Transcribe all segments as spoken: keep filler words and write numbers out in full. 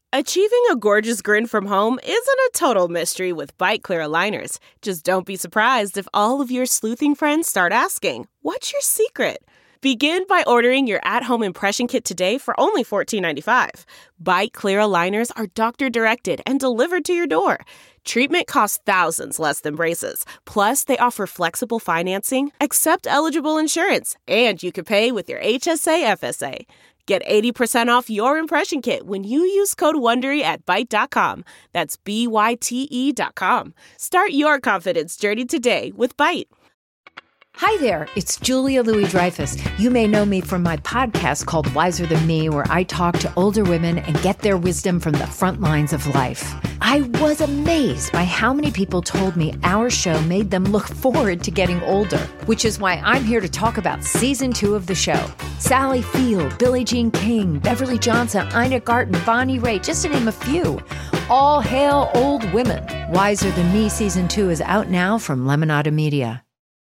Achieving a gorgeous grin from home isn't a total mystery with Byte Clear aligners. Just don't be surprised if all of your sleuthing friends start asking, "What's your secret?" Begin by ordering your at-home impression kit today for only fourteen ninety-five. Byte Clear aligners are doctor-directed and delivered to your door. Treatment costs thousands less than braces. Plus, they offer flexible financing, accept eligible insurance, and you can pay with your H S A F S A. Get eighty percent off your impression kit when you use code WONDERY at byte dot com. That's B Y T E dot com. Start your confidence journey today with Byte. Hi there, it's Julia Louis-Dreyfus. You may know me from my podcast called Wiser Than Me, where I talk to older women and get their wisdom from the front lines of life. I was amazed by how many people told me our show made them look forward to getting older, which is why I'm here to talk about season two of the show. Sally Field, Billie Jean King, Beverly Johnson, Ina Garten, Bonnie Raitt, just to name a few. All hail old women. Wiser Than Me season two is out now from Lemonada Media.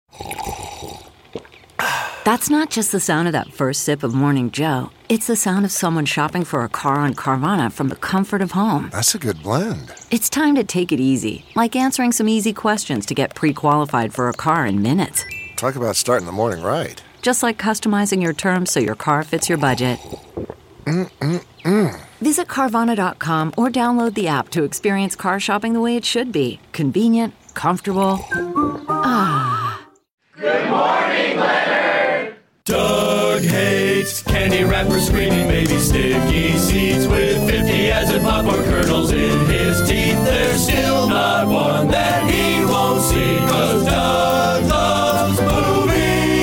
That's not just the sound of that first sip of Morning Joe. It's the sound of someone shopping for a car on Carvana from the comfort of home. That's a good blend. It's time to take it easy, like answering some easy questions to get pre-qualified for a car in minutes. Talk about starting the morning right. Just like customizing your terms so your car fits your budget. Mm-mm-mm. Visit Carvana dot com or download the app to experience car shopping the way it should be. Convenient, comfortable. Ah. Good morning, Leonard. Doug hates candy wrappers, screaming baby sticky seeds with fifty as in popcorn kernels in his teeth. There's still not one that he won't see, 'cause Doug loves movies.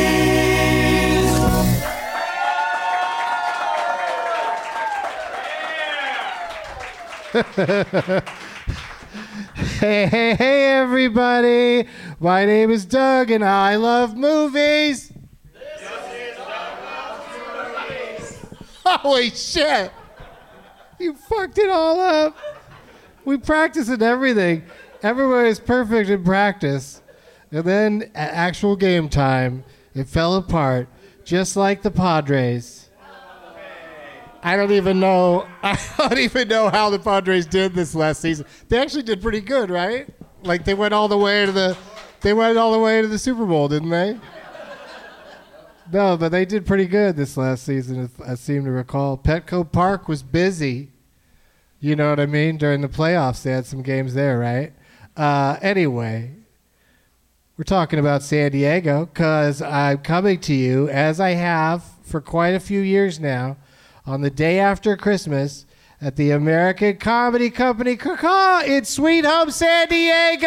Hey, hey, hey, everybody. My name is Doug, and I love movies. This is Doug Loves Movies. Holy shit. You fucked it all up. We practiced and everything. Everyone is perfect in practice. And then at actual game time, it fell apart, just like the Padres. I don't even know. I don't even know how the Padres did this last season. They actually did pretty good, right? Like they went all the way to the, they went all the way to the Super Bowl, didn't they? No, but they did pretty good this last season. If I seem to recall, Petco Park was busy. You know what I mean? During the playoffs, they had some games there, right? Uh, anyway, we're talking about San Diego because I'm coming to you, as I have for quite a few years now, on the day after Christmas at the American Comedy Company Caw-Caw in Sweet Home San Diego.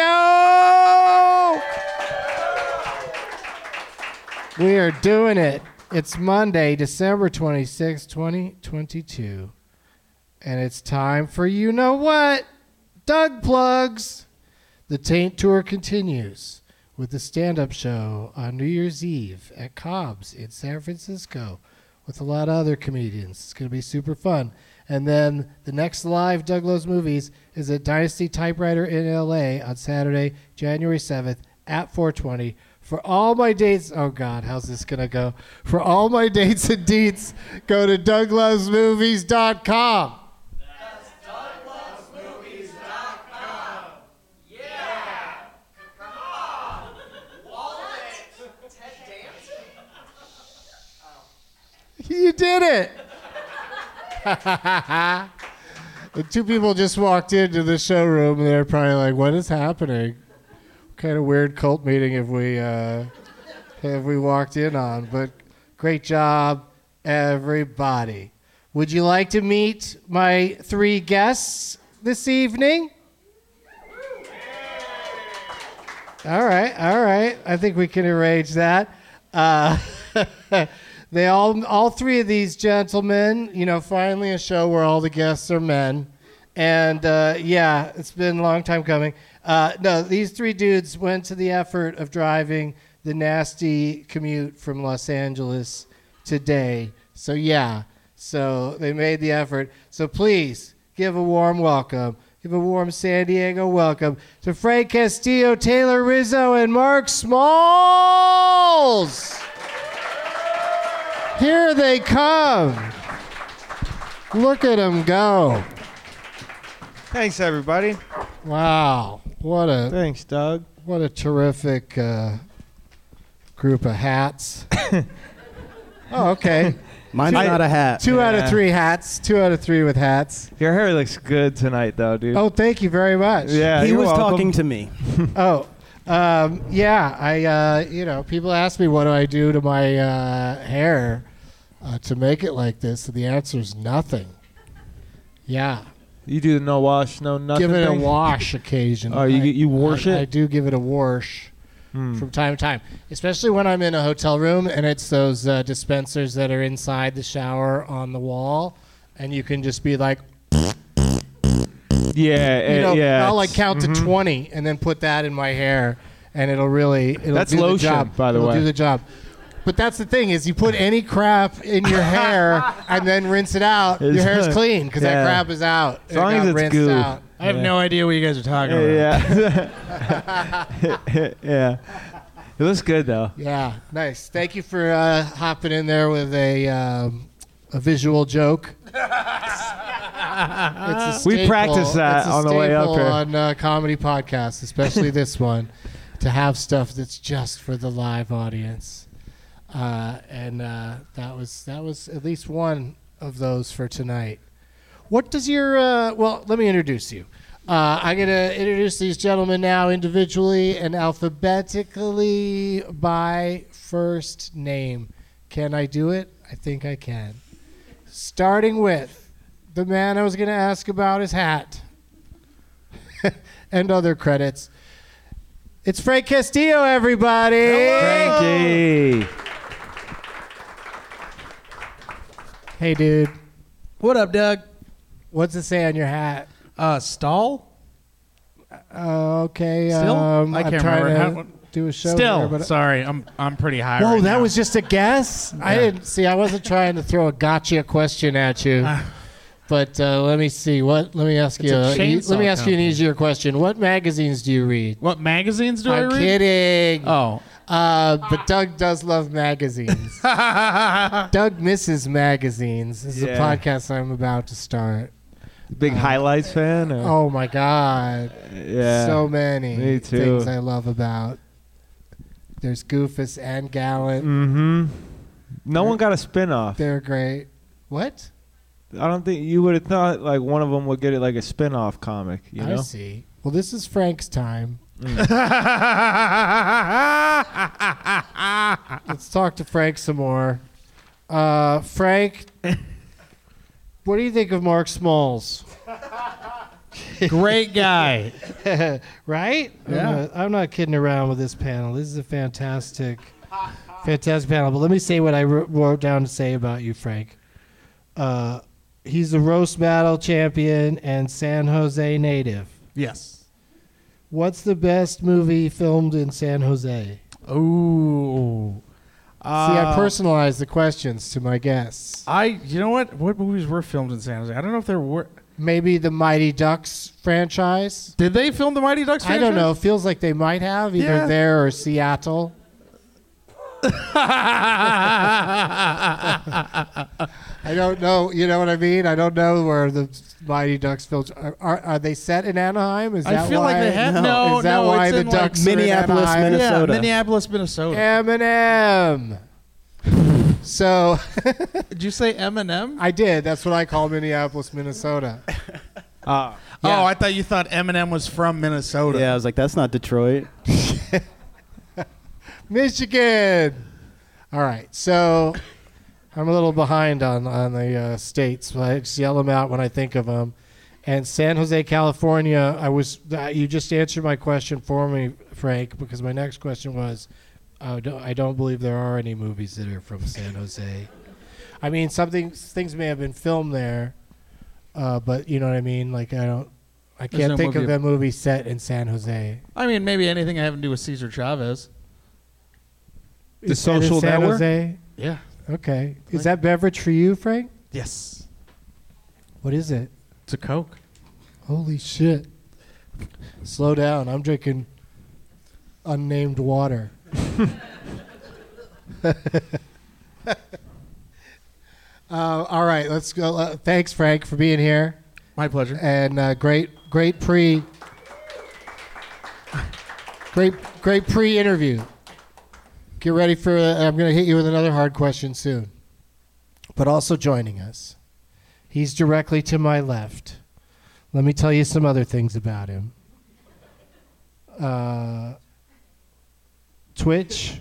We are doing it. It's Monday, December twenty-sixth, twenty twenty-two. And it's time for you know what? Doug Plugs. The Taint Tour continues with the stand-up show on New Year's Eve at Cobb's in San Francisco, with a lot of other comedians. It's going to be super fun. And then the next live Doug Loves Movies is at Dynasty Typewriter in L A on Saturday, January seventh at four twenty. For all my dates, oh God, how's this going to go? For all my dates and deets, go to doug loves movies dot com. That's doug loves movies dot com. Yeah! Caw! Wallet! Ted Danson? You did it! The two people just walked into the showroom and they're probably like, what is happening? What kind of weird cult meeting have we uh, have we walked in on? But great job, everybody. Would you like to meet my three guests this evening? All right, all right. I think we can arrange that. Uh, They all, all three of these gentlemen, you know, finally a show where all the guests are men. And, uh, yeah, it's been a long time coming. Uh, no, these three dudes went to the effort of driving the nasty commute from Los Angeles today. So, yeah, so they made the effort. So please give a warm welcome, give a warm San Diego welcome to Frank Castillo, Taylor Rizzo, and Mark Smalls. Here they come. Look at them go. Thanks, everybody. Wow. What a Thanks, Doug. what a terrific uh, group of hats. Oh, okay. Mine's Two- not a hat. Two out of Yeah. three hats. Two out of three with hats. Your hair looks good tonight, though, dude. Oh, thank you very much. yeah. he you're was welcome. talking to me. Oh, um, yeah. I, uh, you know, people ask me what do I do to my uh, hair uh, to make it like this, and the answer is nothing. Yeah, You do the no wash, no nothing. give it thing? a wash occasionally. Oh, you I- you wash I, it? I do give it a wash Hmm. from time to time, especially when I'm in a hotel room and it's those uh, dispensers that are inside the shower on the wall, and you can just be like, Yeah, you uh, know, yeah. I'll like it's- count mhm. to twenty and then put that in my hair, and it'll really it'll That's do lotion, the job. by the it'll way. do the job. But that's the thing is, you put any crap in your hair and then rinse it out. It's your hair's done. clean because Yeah. that crap is out. As long it as got it's rinsed goo. out. I have Yeah. no idea what you guys are talking about. Yeah. yeah. It looks good, though. Yeah, nice. Thank you for uh, hopping in there with a um, a visual joke. It's a We staple- practiced that it's a on the way up staple here. on uh, comedy podcasts, especially this one, to have stuff that's just for the live audience. Uh, and uh, that was that was at least one of those for tonight. What does your uh, well? Let me introduce you. Uh, I'm gonna introduce these gentlemen now individually and alphabetically by first name. Can I do it? I think I can. Starting with the man I was gonna ask about his hat and other credits. It's Frank Castillo, everybody. Frankie. Hey, dude. What up, Doug? What's it say on your hat? Uh, stall? Uh, okay. Still? Um, I I'm can't trying remember. to do a show. Still. here, but Sorry, I'm I'm pretty high. Whoa, right that now. was just a guess. I Yeah. didn't see. I wasn't trying to throw a gotcha question at you. But uh, let me see. What? Let me ask It's you. a uh, e- chainsaw let me ask you an company. easier question. What magazines do you read? What magazines do I I'm read? kidding. Oh, Uh, but Doug does love magazines. Doug misses magazines. This is Yeah. a podcast I'm about to start. Big highlights fan? Or? Oh my God. yeah. So many Me too. things I love about. There's Goofus and Gallant. Mm-hmm. No one got a spin-off. They're great. What? I don't think you would have thought like one of them would get it like a spin-off comic, you I know? see. Well, this is Frank's time. Let's talk to Frank some more. Uh, Frank, what do you think of Mark Smalls? great guy. Right? Yeah. I'm not, I'm not kidding around with this panel. This is a fantastic, fantastic panel. But let me say what I wrote, wrote down to say about you, Frank. Uh, he's a roast battle champion and San Jose native. Yes. What's the best movie filmed in San Jose? Ooh. See, I Uh, personalized the questions to my guests. I. You know what? What movies were filmed in San Jose? I don't know if there were. Maybe the Mighty Ducks franchise? Did they film the Mighty Ducks? I don't know. Feels like they might have, either Yeah. there or Seattle. I don't know. You know what I mean? I don't know where the Mighty Ducks films are. Are, are they set in Anaheim? Is that I feel why? like they had no. Is that no, why it's the in, like, Ducks are in Minneapolis, Anaheim? Minnesota. Yeah, Minneapolis, Minnesota. Eminem. So Did you say Eminem? I did. That's what I call Minneapolis, Minnesota. Uh, Yeah. Oh, I thought you thought Eminem was from Minnesota. Yeah, I was like, that's not Detroit. Michigan. All right, so I'm a little behind on on the uh, states, but I just yell them out when I think of them. And San Jose, California. I was uh, you just answered my question for me, Frank, because my next question was, uh, do, I don't believe there are any movies that are from San Jose. I mean, something things may have been filmed there, uh, but you know what I mean. Like I don't, I There's can't no think movie of a movie set in San Jose. I mean, maybe anything having to do with Cesar Chavez. The Is that in Social San Network? Jose? Yeah. Okay. Is that beverage for you, Frank? Yes. What is it? It's a Coke. Holy shit. Slow down. I'm drinking unnamed water. uh, all right, let's go. Uh, thanks, Frank, for being here. My pleasure. And uh, great great pre, great great pre-interview. Get ready for. Uh, I'm going to hit you with another hard question soon. But also joining us, he's directly to my left. Let me tell you some other things about him. Uh, Twitch.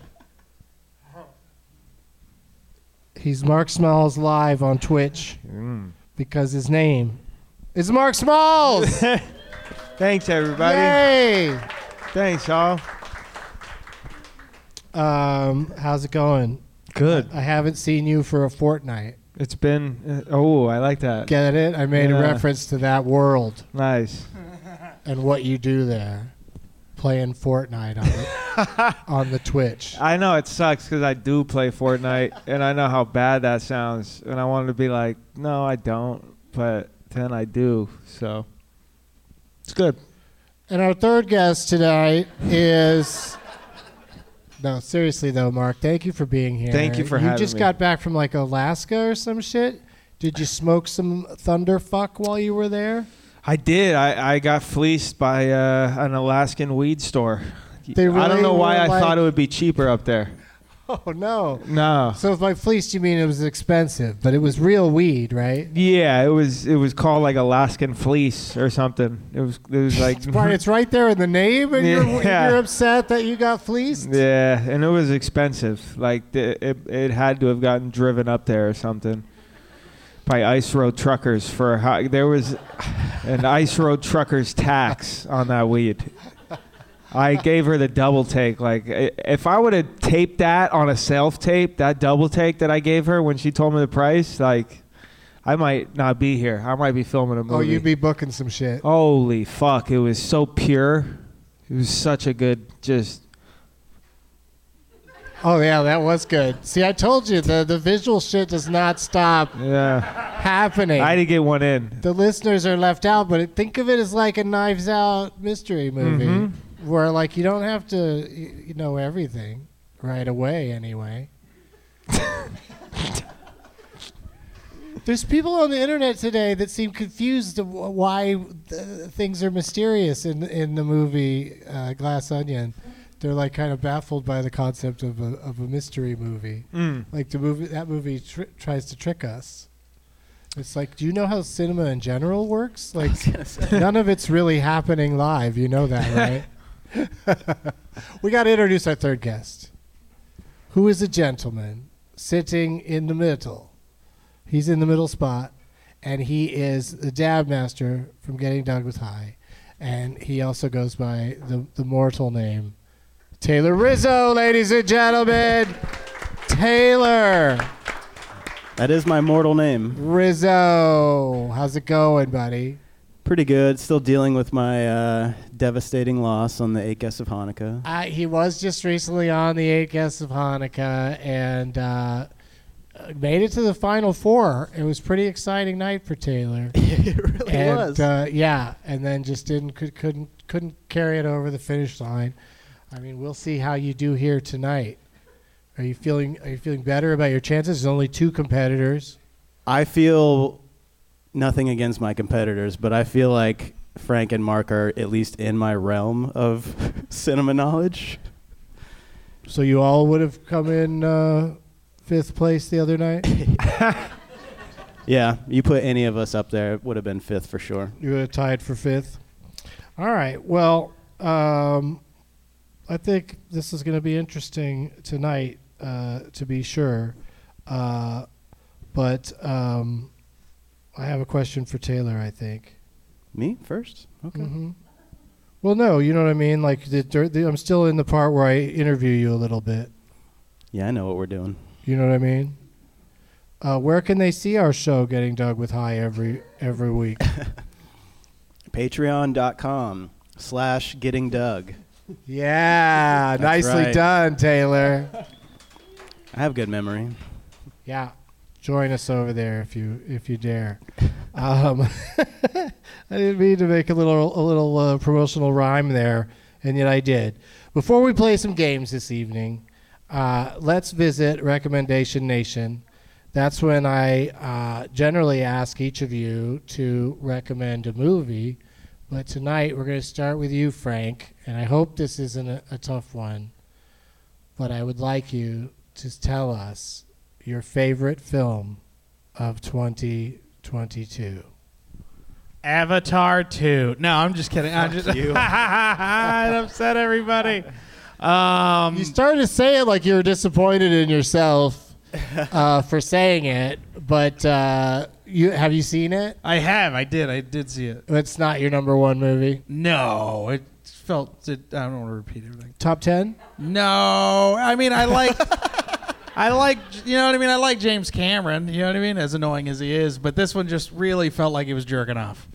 He's Mark Smalls live on Twitch Mm. because his name is Mark Smalls. Thanks, everybody. Yay! Thanks, y'all. Um, how's it going? Good. I haven't seen you for a fortnight. It's been. Uh, oh, I like that. Get it? I made Yeah. a reference to that world Nice. and what you do there, playing Fortnite on the, on the Twitch. I know it sucks because I do play Fortnite, and I know how bad that sounds, and I wanted to be like, no, I don't, but then I do, so it's good. And our third guest tonight is... No, seriously though, Mark, thank you for being here. Thank you for you having just me. got back from like Alaska or some shit? Did you smoke some thunderfuck while you were there? I did. I, I got fleeced by uh, an Alaskan weed store. They I don't really know why were I like- thought it would be cheaper up there. Oh, no. No. So if by fleeced you mean it was expensive, but it was real weed, right? Yeah, it was it was called like Alaskan fleece or something. It was it was like Right, it's right there in the name, and you're, Yeah. you're upset that you got fleeced? Yeah, and it was expensive. Like the, it it had to have gotten driven up there or something by ice road truckers for a high, there was an ice road truckers tax on that weed. I gave her the double take. Like, i- if I would have taped that on a self tape, that double take that I gave her when she told me the price, like, I might not be here. I might be filming a movie. Oh, you'd be booking some shit. Holy fuck! It was so pure. It was such a good, just. Oh, yeah, that was good. See, I told you, the, the visual shit does not stop Yeah. happening. I had to get one in. The listeners are left out, but it, think of it as like a Knives Out mystery movie, Mhm. where like you don't have to y- you know everything right away. Anyway, there's people on the internet today that seem confused of wh- why th- things are mysterious in in the movie uh, Glass Onion. They're like kind of baffled by the concept of a of a mystery movie. Mm. Like the movie, that movie tr- tries to trick us. It's like, do you know how cinema in general works? Like, none of it's really happening live. You know that, right? We got to introduce our third guest, who is a gentleman sitting in the middle. He's in the middle spot, and he is the dab master from Getting Dug with High, and he also goes by the the mortal name Taylor Rizzo, ladies and gentlemen. Taylor That is my mortal name. Rizzo. How's it going, buddy? Pretty good. Still dealing with my uh, devastating loss on the eight Guests of Hanukkah. Uh, he was just recently on the eight Guests of Hanukkah and uh, made it to the final four. It was a pretty exciting night for Taylor. It really and, was. Uh, yeah, and then just didn't could, couldn't couldn't carry it over the finish line. I mean, we'll see how you do here tonight. Are you feeling Are you feeling better about your chances? There's only two competitors. I feel nothing against my competitors, but I feel like Frank and Mark are at least in my realm of cinema knowledge. So you all would have come in uh, fifth place the other night. Yeah, you put any of us up there, it would have been fifth for sure. You would have tied for fifth. All right. Well, um, I think this is going to be interesting tonight, uh, to be sure. Uh, but um, I have a question for Taylor, I think. Me first? Okay. Mm-hmm. Well, no, you know what I mean? Like, the, the, I'm still in the part where I interview you a little bit. Yeah, I know what we're doing. You know what I mean? Uh, where can they see our show, Getting Dug with High, every every week? Patreon.com slash Getting Dug. Yeah, That's nicely right. done, Taylor. I have good memory. Yeah, join us over there if you if you dare. Um, I didn't mean to make a little a little uh, promotional rhyme there, and yet I did. Before we play some games this evening, uh, let's visit Recommendation Nation. That's when I uh, generally ask each of you to recommend a movie But tonight we're going to start with you, Frank, and I hope this isn't a, a tough one. But I would like you to tell us your favorite film of twenty twenty-two. Avatar two. No, I'm just kidding. I'm just you. I'd upset everybody. Um, You started to say it like you were disappointed in yourself uh, for saying it, but uh, you have you seen it? I have. I did. I did see it. It's not your number one movie. No, it felt. It, I don't want to repeat everything. Top ten? No, I mean I like. I like, you know what I mean? I like James Cameron, you know what I mean? As annoying as he is, but this one just really felt like he was jerking off.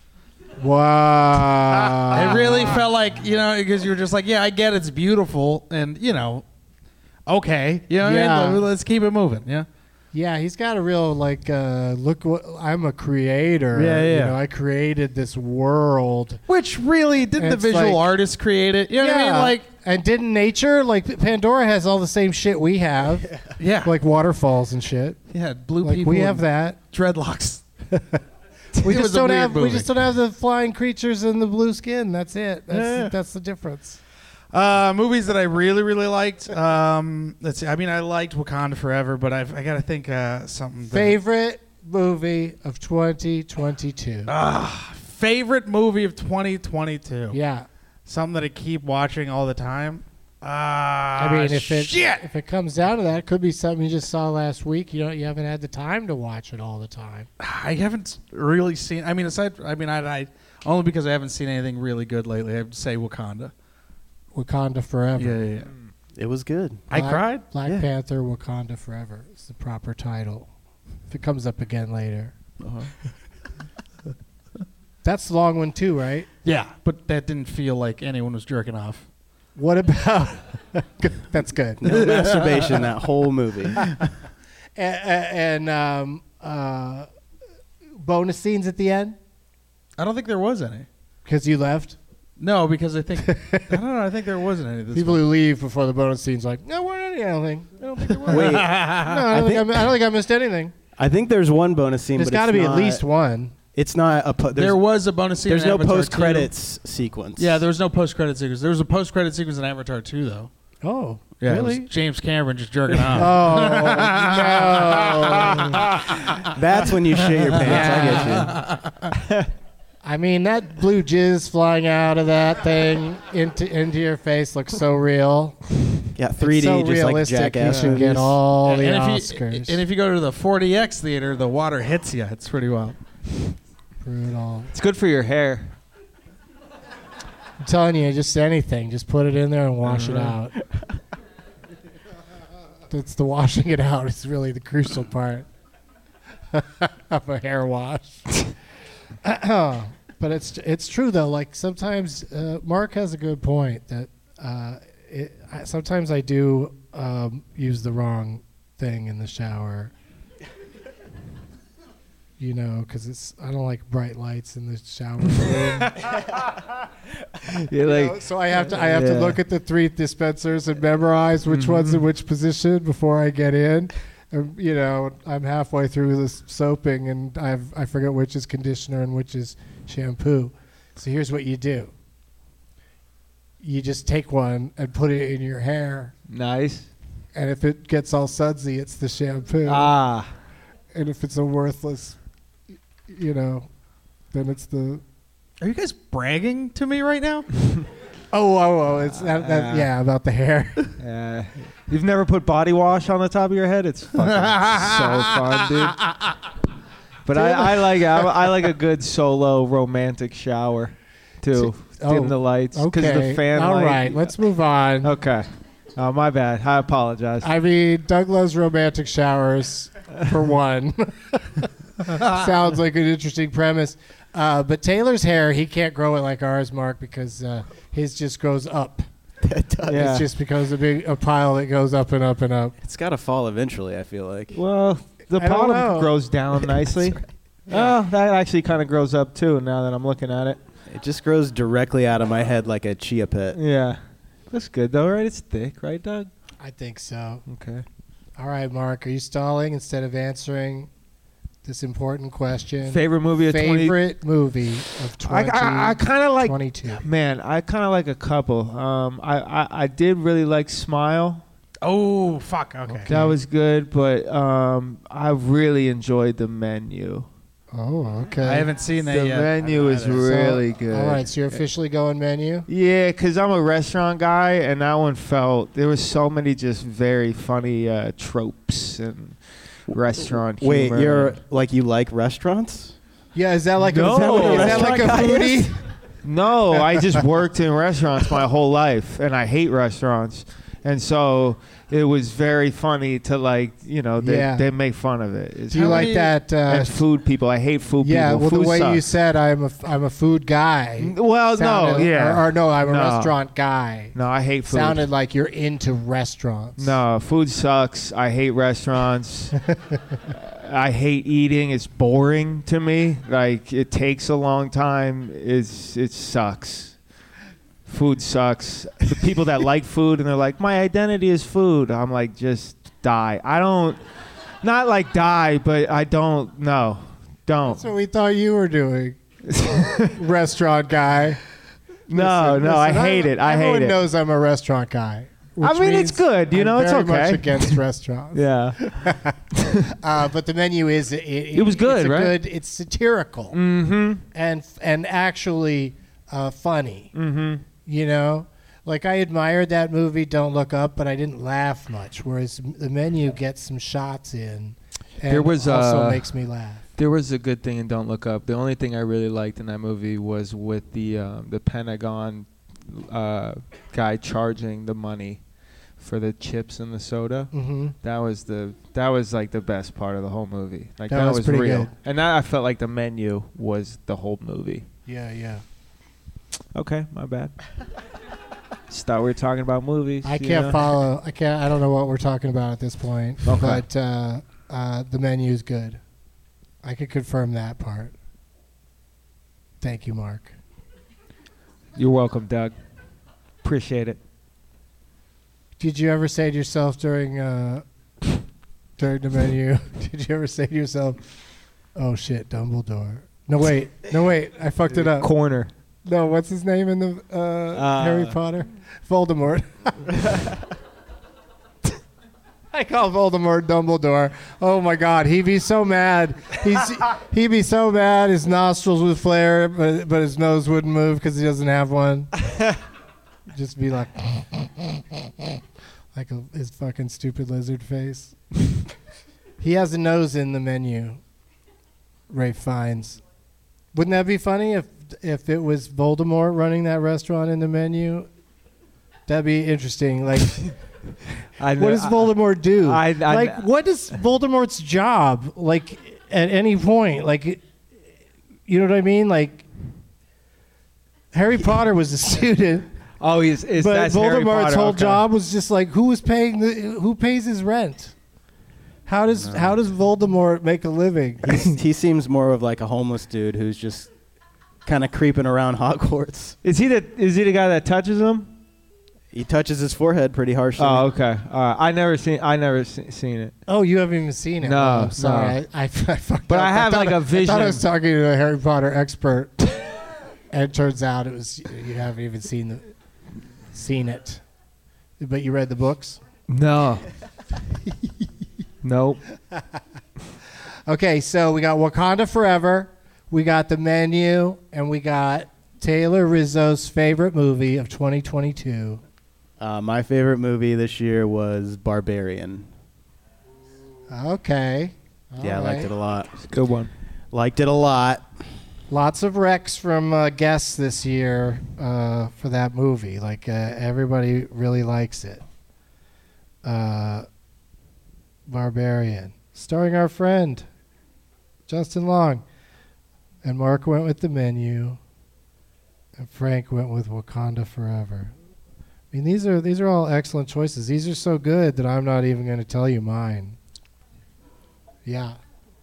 Wow. It really felt like, you know, because you were just like, yeah, I get it's beautiful, and, you know, okay. You know what Yeah. I mean? Let's keep it moving, yeah? Yeah, he's got a real, like, uh, look, what I'm a creator. Yeah, yeah. You know, I created this world. Which really, didn't the It's visual like- artist create it? You know what I mean? Like, and didn't nature, like, Pandora has all the same shit we have. yeah. Like waterfalls and shit. Yeah, blue Like, people. we have and that. dreadlocks. We It just was a don't weird have. We movie. just don't have the flying creatures and the blue skin. That's it. That's Yeah. that's the difference. Uh, movies that I really, really liked. Um, let's see. I mean, I liked Wakanda Forever, but I've, I got to think uh, something. that- Favorite movie of twenty twenty-two. Ah, favorite movie of twenty twenty-two. Yeah. Something that I keep watching all the time. Ah, I mean, if it shit. if it comes down to that, it could be something you just saw last week. You know, you haven't had the time to watch it all the time. I haven't really seen. I mean, aside. I mean, I, I only because I haven't seen anything really good lately. I would say Wakanda. Wakanda Forever. Yeah, yeah. yeah. It was good. I Black- cried. Black Yeah. Panther Wakanda Forever is the proper title. If it comes up again later. Uh-huh. That's the long one too, right? Yeah, but that didn't feel like anyone was jerking off. What about... That's good. No masturbation that whole movie. and, and um, uh, bonus scenes at the end I don't think there was any. because you left. No, because I think I don't know. I think there wasn't any. This People one. who leave before the bonus scenes like, no, weren't any. I don't think. I don't think there was. Wait, no, I don't, think I, mi- I don't think I missed anything. I think there's one bonus scene, There's but got to it's be at not- least one. It's not a. Po- There was a bonus scene. There's in no Avatar post two. credits sequence. Yeah, there was no post credit sequence. There was a post credit sequence in Avatar two, though. Oh, Yeah, it was really? James Cameron just jerking off. Oh no! That's when you shit your pants. I get you. I mean, that blue jizz flying out of that thing into into your face looks so real. Yeah, three D, It's so just like realistic. Jackass. You should get all the and, if Oscars. you, and if you go to the four D X theater, the water hits you. It's pretty wild. Brutal. It's good for your hair. I'm telling you, just anything. Just put it in there and wash it out. That's the washing it out is really the crucial part of a hair wash. But it's it's true though. Like sometimes uh, Mark has a good point that uh, it, I, sometimes I do um, use the wrong thing in the shower. You know, because it's I don't like bright lights in the shower room. You're You like, know, so I have to I have to Yeah. look at the three dispensers and memorize which one's in which position before I get in. And, you know, I'm halfway through this soaping and I've I forget which is conditioner and which is shampoo. So here's what you do. You just take one and put it in your hair, nice. and if it gets all sudsy, it's the shampoo. Ah. And if it's a worthless, y- you know, then it's the Are you guys bragging to me right now? oh oh oh it's that, that, Uh, yeah about the hair. Yeah. You've never put body wash on the top of your head? It's fucking so fun, dude. But I, I like I, I like a good solo romantic shower too. Oh, Dim the lights because Okay. the fan All light. right, let's move on. Okay. Oh, my bad. I apologize. I mean, Doug loves romantic showers, for one. Sounds like an interesting premise. Uh, but Taylor's hair, he can't grow it like ours, Mark, because uh, his just goes up. It does. Yeah. It's just because a big a pile that goes up and up and up. It's got to fall eventually, I feel like. well, the I don't know. bottom grows down nicely. Oh, that actually kind of grows up too. Now that I'm looking at it. It just grows directly out of my head like a chia pet. Yeah. That's good though, right? It's thick, right, Doug? I think so. Okay. All right, Mark, are you stalling instead of answering this important question. Favorite movie of twenty Favorite movie of I, twenty I, I kind of like, twenty-two. man, I kind of like a couple. Um, I, I, I did really like Smile. Oh, fuck. Okay. That was good, but um, I really enjoyed The Menu. Oh, okay. I haven't seen that The yet. Menu is So, really good. All right, so you're officially going Menu? Yeah, because I'm a restaurant guy, and that one felt, there was so many just very funny uh, tropes and restaurant Wait, humor. you're like you like restaurants? Yeah, is that like No. a, is that, what- is that Restaurant like a guy is? foodie? No, I just worked in restaurants my whole life, and I hate restaurants. And so it was very funny to, like, you know, they, Yeah. they make fun of it. It's Do you How like many- that? Uh, and food people. I hate food yeah, people. well, food the way sucks. you said I'm a, f- I'm a food guy. Well, no, sounded- yeah. Or, or no, I'm a No. restaurant guy. No, I hate food. Sounded like you're into restaurants. No, food sucks. I hate restaurants. I hate eating. It's boring to me. Like, it takes a long time. It's it sucks. Food sucks. The people that like food and they're like, my identity is food. I'm like, just die. I don't, not like die, but I don't. No, don't. That's what we thought you were doing. Restaurant guy. No, Listen, no, I listen, hate it. I hate everyone it. knows I'm a restaurant guy. I which mean, it's means good. You I'm know, it's very okay. much against restaurants. Yeah. Uh, but the menu is it, It was good, it's a right? Good, it's satirical Mm-hmm. and and actually uh, funny. Mm-hmm. You know, like I admired that movie, Don't Look Up, but I didn't laugh much. Whereas the Menu gets some shots in, and There was, also uh, makes me laugh. There was a good thing in Don't Look Up. The only thing I really liked in that movie was with the um, the Pentagon uh, guy charging the money for the chips and the soda. Mm-hmm. That was the that was like the best part of the whole movie. Like That that, was was, pretty real, good. and that I felt like the menu was the whole movie. Yeah, yeah. Okay, my bad. Just thought we were talking about movies. I you can't know? follow. I can't. I don't know what we're talking about at this point. Okay. But uh, uh, the menu is good. I could confirm that part. Thank you, Mark. You're welcome, Doug. Appreciate it. Did you ever say to yourself during uh, during the menu? Did you ever say to yourself, "Oh shit, Dumbledore"? No wait, no wait, I fucked it up. Corner. No, what's his name in the uh, Uh, Harry Potter? Voldemort. I call Voldemort Dumbledore. Oh my God, he'd be so mad. He's he'd be so mad. His nostrils would flare, but but his nose wouldn't move because he doesn't have one. Just be like, like a, his fucking stupid lizard face. He has a nose in the menu. Ray Fiennes. Wouldn't that be funny if if it was Voldemort running that restaurant in the menu? That'd be interesting. Like, I what does Voldemort do? I- I- like, what is Voldemort's job? Like, at any point, like, you know what I mean? Like, Harry Potter was a student, Oh, he's is but that's Harry Voldemort's Potter, whole okay. job was just like, who is paying the, who pays his rent? How does how does Voldemort make a living? He seems more of like a homeless dude who's just kind of creeping around Hogwarts. Is he the is he the guy that touches him? He touches his forehead pretty harshly. Oh, okay. All right. I never seen. I never se- seen it. Oh, you haven't even seen it? No, Oh, I'm sorry. no. I, I, I fucked But up. I have, thought like, a I thought vision. I was talking to a Harry Potter expert, and it turns out it was you haven't even seen the seen it, but you read the books. No. Nope. Okay, so we got Wakanda Forever, we got The Menu, and we got Taylor Rizzo's favorite movie of twenty twenty-two. Uh, my favorite movie this year was Barbarian. Okay. yeah, I All liked right. it a lot. It's a good one. Liked it a lot. Lots of recs from uh, guests this year uh, for that movie. Like uh, everybody really likes it. Uh, Barbarian, starring our friend Justin Long, and Mark went with The Menu, and Frank went with Wakanda Forever. I mean, these are these are all excellent choices. These are so good that I'm not even going to tell you mine. Yeah.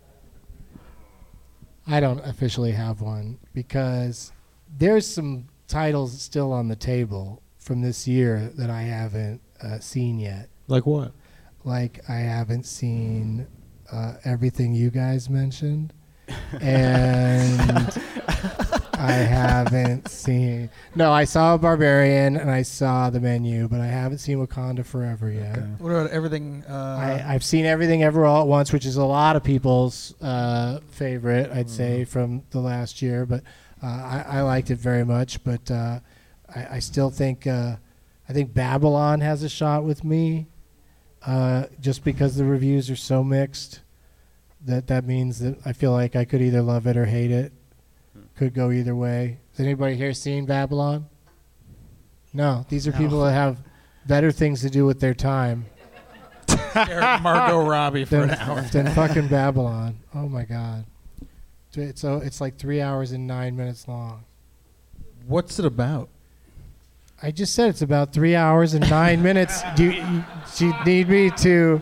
I don't officially have one because there's some titles still on the table from this year that I haven't uh, seen yet. Like what? Like I haven't seen uh, everything you guys mentioned, and I haven't seen. No, I saw Barbarian and I saw The Menu, but I haven't seen Wakanda Forever yet. Okay. What about everything? Uh, I, I've seen Everything Ever All at Once, which is a lot of people's uh, favorite, I'd mm. say, from the last year. But uh, I, I liked it very much. But uh, I, I still think uh, I think Babylon has a shot with me, uh, just because the reviews are so mixed. That that means that I feel like I could either love it or hate it. Could go either way. Has anybody here seen Babylon? No. These are no. people that have better things to do with their time. Margot Robbie for than, an hour. Than fucking Babylon. Oh my God. It's, so it's like three hours and nine minutes long. What's it about? I just said it's about three hours and nine minutes. Do you, you, do you need me to...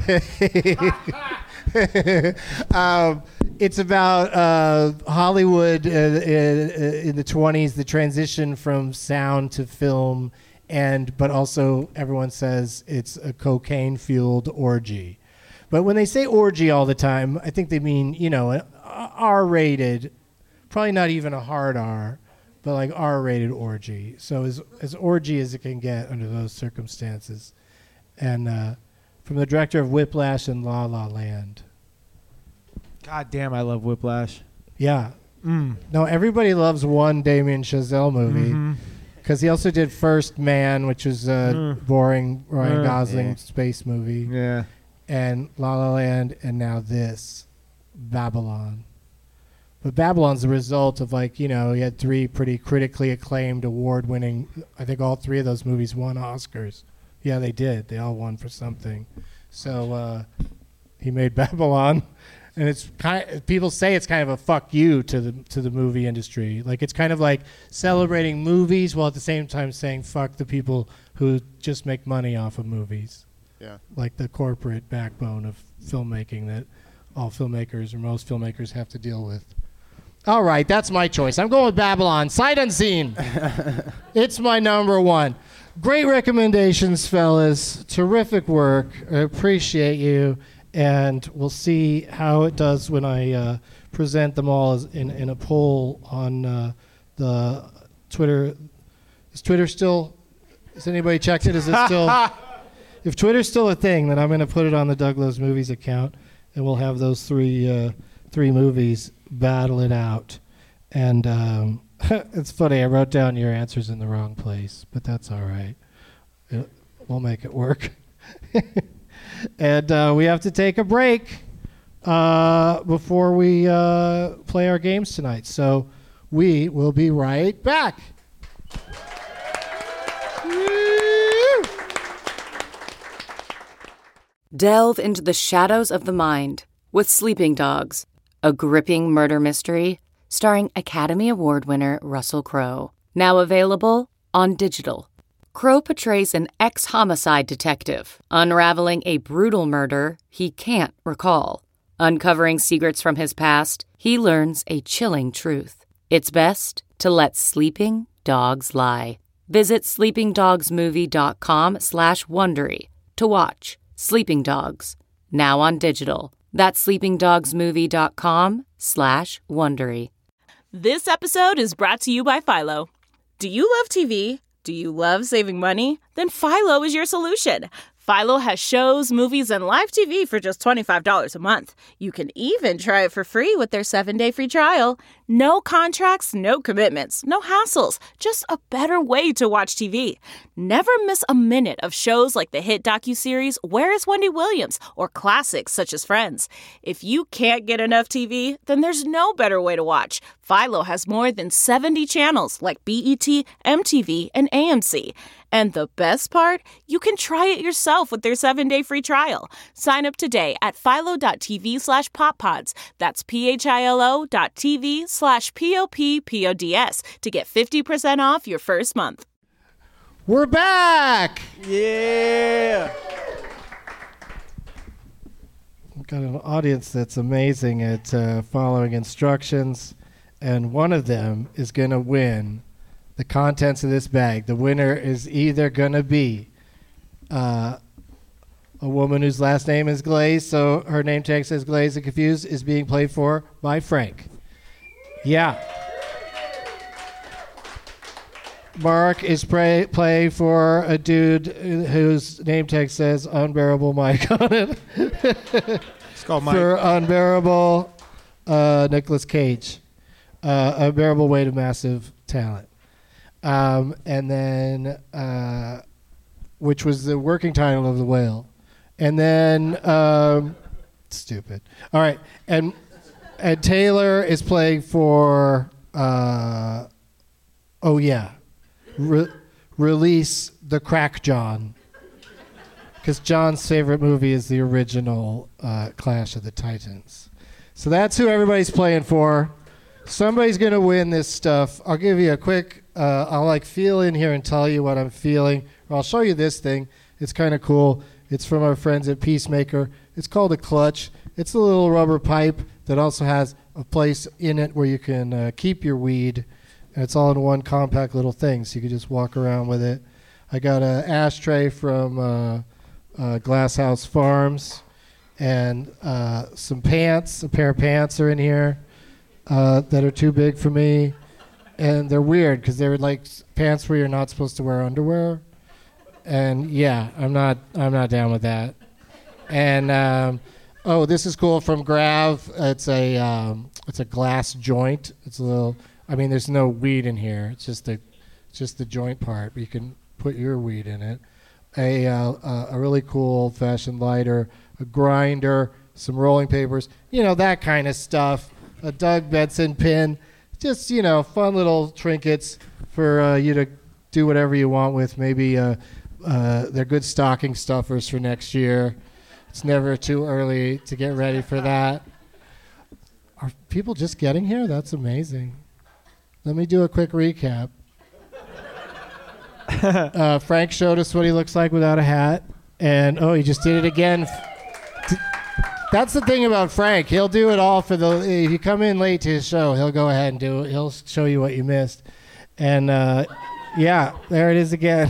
um, it's about uh, Hollywood uh, in, in the twenties, the transition from sound to film, and but also everyone says it's a cocaine-fueled orgy. But when they say orgy all the time, I think they mean, you know, an R-rated, probably not even a hard R, but like R-rated orgy. So as as orgy as it can get under those circumstances. And uh, from the director of Whiplash and La La Land. God damn, I love Whiplash. Yeah. Mm. No, everybody loves one Damien Chazelle movie. Because mm-hmm. he also did First Man, which was a mm. boring Ryan uh, Gosling yeah. space movie. Yeah. And La La Land, and now this, Babylon. But Babylon's the result of, like, you know, he had three pretty critically acclaimed, award-winning, I think all three of those movies won Oscars. Yeah, they did. They all won for something. So uh, he made Babylon. And it's kind of, people say it's kind of a fuck you to the to the movie industry. Like, it's kind of like celebrating movies while at the same time saying fuck the people who just make money off of movies. Yeah. Like the corporate backbone of filmmaking that all filmmakers or most filmmakers have to deal with. All right, that's my choice. I'm going with Babylon. Sight Unseen. It's my number one. Great recommendations, fellas. Terrific work. I appreciate you. And we'll see how it does when I uh, present them all as in, in a poll on uh, the Twitter. Is Twitter still? Has anybody checked it? Is it still? If Twitter's still a thing, then I'm going to put it on the Doug Loves Movies account, and we'll have those three uh, three movies battle it out. And um, it's funny, I wrote down your answers in the wrong place, but that's all right. It, we'll make it work. And uh, we have to take a break uh, before we uh, play our games tonight. So we will be right back. Delve into the shadows of the mind with Sleeping Dogs, a gripping murder mystery starring Academy Award winner Russell Crowe. Now available on digital. Crowe portrays an ex-homicide detective, unraveling a brutal murder he can't recall. Uncovering secrets from his past, he learns a chilling truth. It's best to let sleeping dogs lie. Visit sleepingdogsmovie.com slash Wondery to watch Sleeping Dogs, now on digital. That's sleepingdogsmovie.com slash Wondery. This episode is brought to you by Philo. Do you love T V? Do you love saving money? Then Philo is your solution. Philo has shows, movies, and live T V for just twenty-five dollars a month. You can even try it for free with their seven-day free trial. No contracts, no commitments, no hassles. Just a better way to watch T V. Never miss a minute of shows like the hit docuseries Where is Wendy Williams? Or classics such as Friends. If you can't get enough T V, then there's no better way to watch. Philo has more than seventy channels like B E T, M T V, and A M C. And the best part? You can try it yourself with their seven-day free trial. Sign up today at philo.tv slash poppods. That's P-H-I-L-O dot TV slash P-O-P-P-O-D-S to get fifty percent off your first month. We're back! Yeah! We've got an audience that's amazing at uh, following instructions, and one of them is going to win the contents of this bag. The winner is either going to be uh, a woman whose last name is Glaze, so her name tag says Glaze and Confused, is being played for by Frank. Yeah. Mark is pray, playing for a dude whose name tag says Unbearable Mike on it. It's called Mike. For Unbearable uh, Nicolas Cage. Uh, Unbearable Weight of Massive Talent. Um, and then, uh, which was the working title of The Whale. And then, um, stupid. All right. And, and Taylor is playing for, uh, oh, yeah. Re- release the Crack John, because John's favorite movie is the original uh, Clash of the Titans. So that's who everybody's playing for. Somebody's gonna win this stuff. I'll give you a quick. Uh, I'll like feel in here and tell you what I'm feeling, or I'll show you this thing. It's kind of cool. It's from our friends at Peacemaker. It's called a clutch. It's a little rubber pipe that also has a place in it where you can uh, keep your weed. And it's all in one compact little thing, so you can just walk around with it. I got an ashtray from uh, uh, Glass House Farms, and uh, some pants. A pair of pants are in here uh, that are too big for me, and they're weird because they're like pants where you're not supposed to wear underwear. And yeah, I'm not. I'm not down with that. And um, oh, this is cool from Grav. It's a um, it's a glass joint. It's a little. I mean, there's no weed in here. It's just the, it's just the joint part. But you can put your weed in it. A uh, uh, a really cool old-fashioned lighter, a grinder, some rolling papers. You know, that kind of stuff. A Doug Benson pin. Just, you know, fun little trinkets for uh, you to do whatever you want with. Maybe uh, uh, they're good stocking stuffers for next year. It's never too early to get ready for that. Are people just getting here? That's amazing. Let me do a quick recap. uh, Frank showed us what he looks like without a hat. And, oh, he just did it again. That's the thing about Frank. He'll do it all for the... If you come in late to his show, he'll go ahead and do it. He'll show you what you missed. And, uh, yeah, there it is again.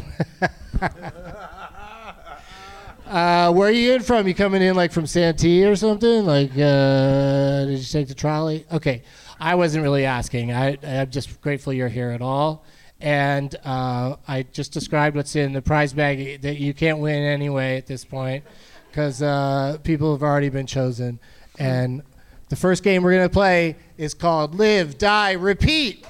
uh, where are you in from? You coming in, like, from Santee or something? Like, uh, did you take the trolley? Okay. I wasn't really asking. I, I'm just grateful you're here at all. And uh, I just described what's in the prize bag that you can't win anyway at this point because uh, people have already been chosen. And the first game we're going to play is called Live, Die, Repeat.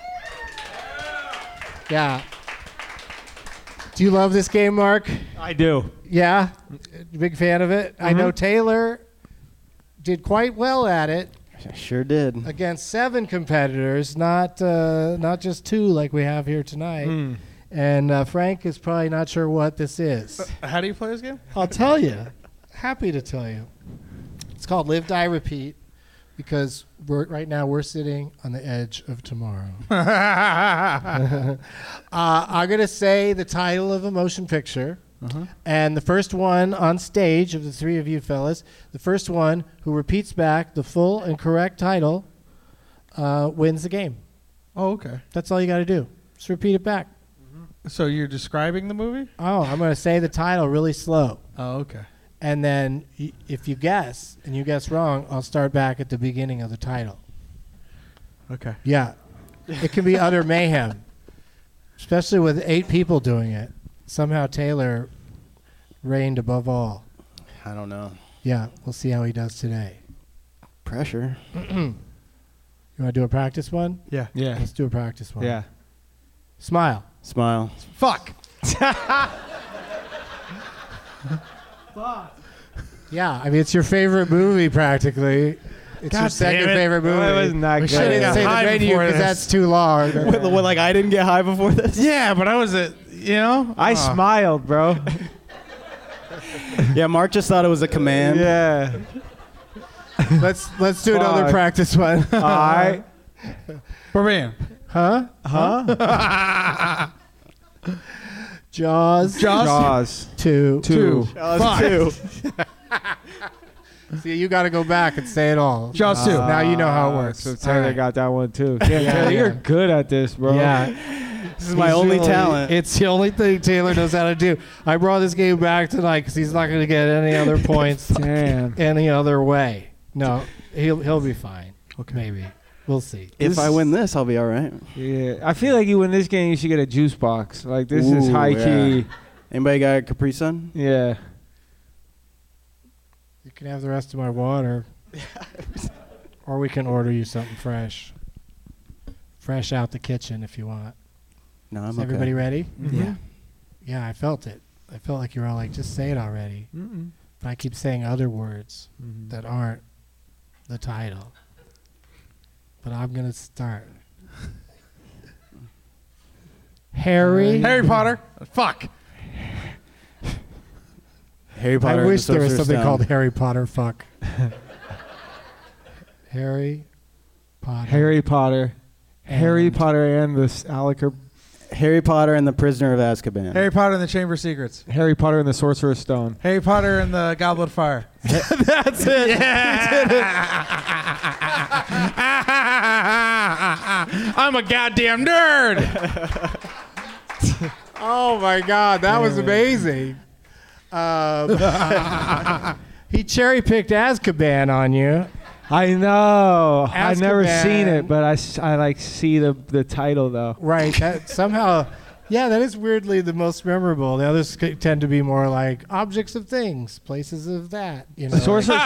Yeah. Do you love this game, Mark? I do. Yeah? Big fan of it? Mm-hmm. I know Taylor did quite well at it. I sure did. Against seven competitors, not uh, not just two like we have here tonight. Mm. And uh, Frank is probably not sure what this is. Uh, how do you play this game? I'll tell you. Happy to tell you. It's called Live, Die, Repeat because we're, right now we're sitting on the edge of tomorrow. uh, I'm going to say the title of a motion picture. Uh-huh. And the first one on stage of the three of you fellas, the first one who repeats back the full and correct title uh, wins the game. Oh, okay. That's all you got to do. Just repeat it back. Mm-hmm. So you're describing the movie? Oh, I'm going to say the title really slow. Oh, okay. And then y- if you guess and you guess wrong, I'll start back at the beginning of the title. Okay. Yeah. It can be utter mayhem, especially with eight people doing it. Somehow Taylor reigned above all. I don't know. Yeah, we'll see how he does today. Pressure. You want to do a practice one? Yeah. Yeah. Let's do a practice one. Yeah. Smile. Smile. Fuck. Yeah, I mean, it's your favorite movie practically. It's God your second damn it. favorite movie. Oh, it wasn't that we good. shouldn't Got say the high menu before because this. that's too long. What, what, like I didn't get high before this? Yeah, but I was at, you know? I uh, smiled, bro. Yeah, Mark just thought it was a command. Yeah. let's let's do another Fuck. practice one. All right. We're being. Huh? Huh? Jaws. Jaws. Jaws. Two. Two. Jaws two. See, you got to go back and say it all. Jaws two. Now you know how it Uh, works. So Taylor All right. got that one too. Yeah, Yeah, Taylor, yeah. you're good at this, bro. Yeah. This is my only really, talent. It's the only thing Taylor knows how to do. I brought this game back tonight because he's not going to get any other points Damn. any other way. No, he'll he'll be fine. Okay. Maybe. We'll see. If This- I win this, I'll be all right. Yeah, I feel like you win this game, you should get a juice box. Like this is Ooh, high yeah. key. Anybody got a Capri Sun? Yeah. You can have the rest of my water. Or we can order you something fresh. Fresh out the kitchen if you want. No, I'm Is okay. everybody ready? Yeah. Yeah, I felt it. I felt like you were all like, just say it already. Mm-mm. But I keep saying other words Mhm. that aren't the title. But I'm going to start. Harry. Harry Potter. Fuck. Harry Potter. I and wish the there was Sorcerer's something Stone. called Harry Potter. Fuck. Harry Potter. Harry Potter. Harry And- Potter and the s- Aliker. Harry Potter and the Prisoner of Azkaban. Harry Potter and the Chamber of Secrets. Harry Potter and the Sorcerer's Stone. Harry Potter and the Goblet of Fire. That's it. I'm a goddamn nerd. Oh my God, that was amazing. Um, he cherry picked Azkaban on you. I know. I've never Azkaban. seen it, but I, s- I like see the the title though. Right. That somehow, yeah, that is weirdly the most memorable. The others c- tend to be more like objects of things, places of that. You know, Sorcerer's.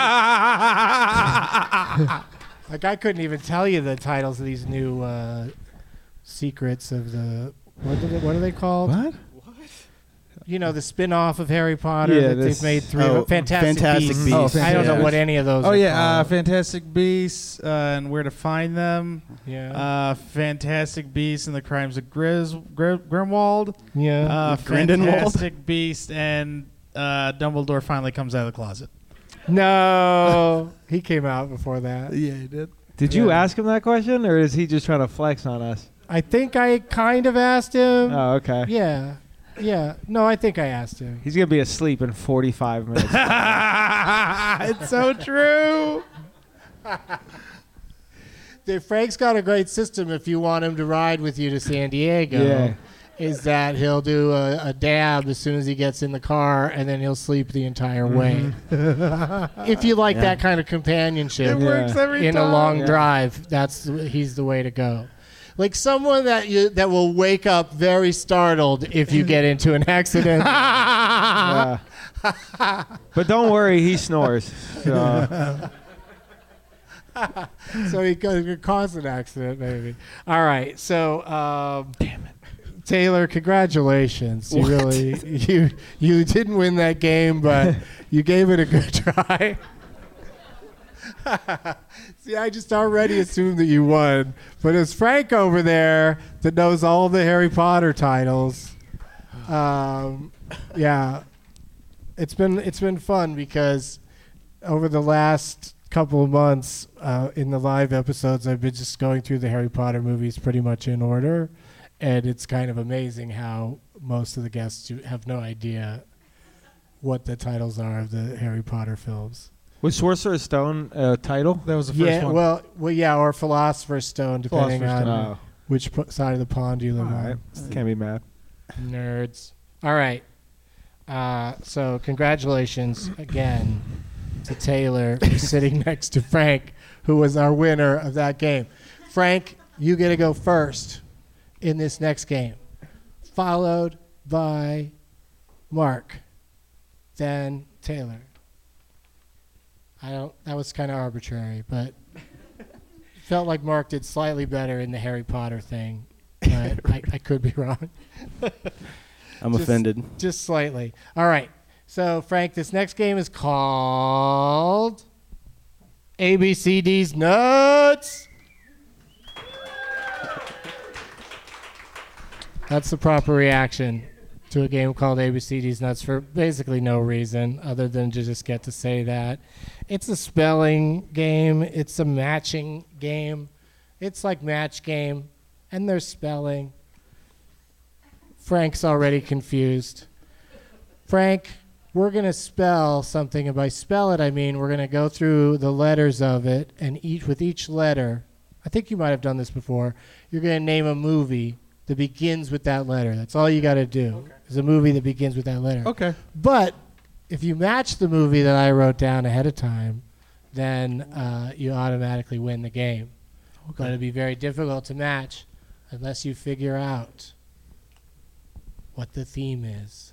like I couldn't even tell you the titles of these new uh, secrets of the what, do they, what are they called? What? You know, the spin-off of Harry Potter Yeah, that this- they've made three oh, of Fantastic, Fantastic Beasts. Beasts. Oh, I don't know Fantastic what any of those Oh are yeah, uh, called. Fantastic Beasts uh, and Where to Find Them. yeah. Uh, Fantastic Beasts and the Crimes of Grizz, Gr- Grimwald. yeah. Uh, Grindelwald? Fantastic Beast and uh, Dumbledore finally comes out of the closet. no, he came out before that. Yeah, he did. Did you Yeah. ask him that question, or is he just trying to flex on us? I think I kind of asked him. Oh, okay. Yeah. Yeah. No, I think I asked him. He's gonna be asleep in forty-five minutes. It's so true. Dave, Frank's got a great system if you want him to ride with you to San Diego. Yeah. Is that he'll do a, a dab as soon as he gets in the car, and then he'll sleep the entire way. If you like Yeah. that kind of companionship It works Yeah. every in time. a long Yeah. drive, that's the- he's the way to go. Like someone that you that will wake up very startled if you get into an accident. Yeah. But don't worry, he snores. So. So he could, could cause an accident, maybe. All right. So, um, damn it, Taylor, congratulations. You really you you didn't win that game, but you gave it a good try. See, I just already assumed that you won, but it's Frank over there that knows all the Harry Potter titles. Um, yeah, it's been it's been fun because over the last couple of months uh, in the live episodes, I've been just going through the Harry Potter movies pretty much in order, and it's kind of amazing how most of the guests do- have no idea what the titles are of the Harry Potter films. Was Sorcerer's Stone a title? That was the first Yeah, one. well, well, yeah, or Philosopher's Stone, depending Philosopher's on Stone. Oh. which p- side of the pond you All live right. on. Can't be mad. Nerds. All right. Uh, so congratulations again to Taylor for sitting next to Frank, who was our winner of that game. Frank, you get to go first in this next game, followed by Mark, then Taylor. I don't. That was kind of arbitrary, but felt like Mark did slightly better in the Harry Potter thing, but I, I could be wrong. I'm Just- offended. Just slightly. All right. So, Frank, this next game is called A B C D's Nuts. That's the proper reaction to a game called A B C D's Nuts for basically no reason other than to just get to say that. It's a spelling game. It's a matching game. It's like match game, and there's spelling. Frank's already confused. Frank, we're going to spell something, and by spell it, I mean we're going to go through the letters of it, and each with each letter, I think you might have done this before, you're going to name a movie that begins with that letter. That's all you got to do. Okay. Is a movie that begins with that letter. Okay. But if you match the movie that I wrote down ahead of time, then uh, you automatically win the game. Okay. But it'd be very difficult to match unless you figure out what the theme is.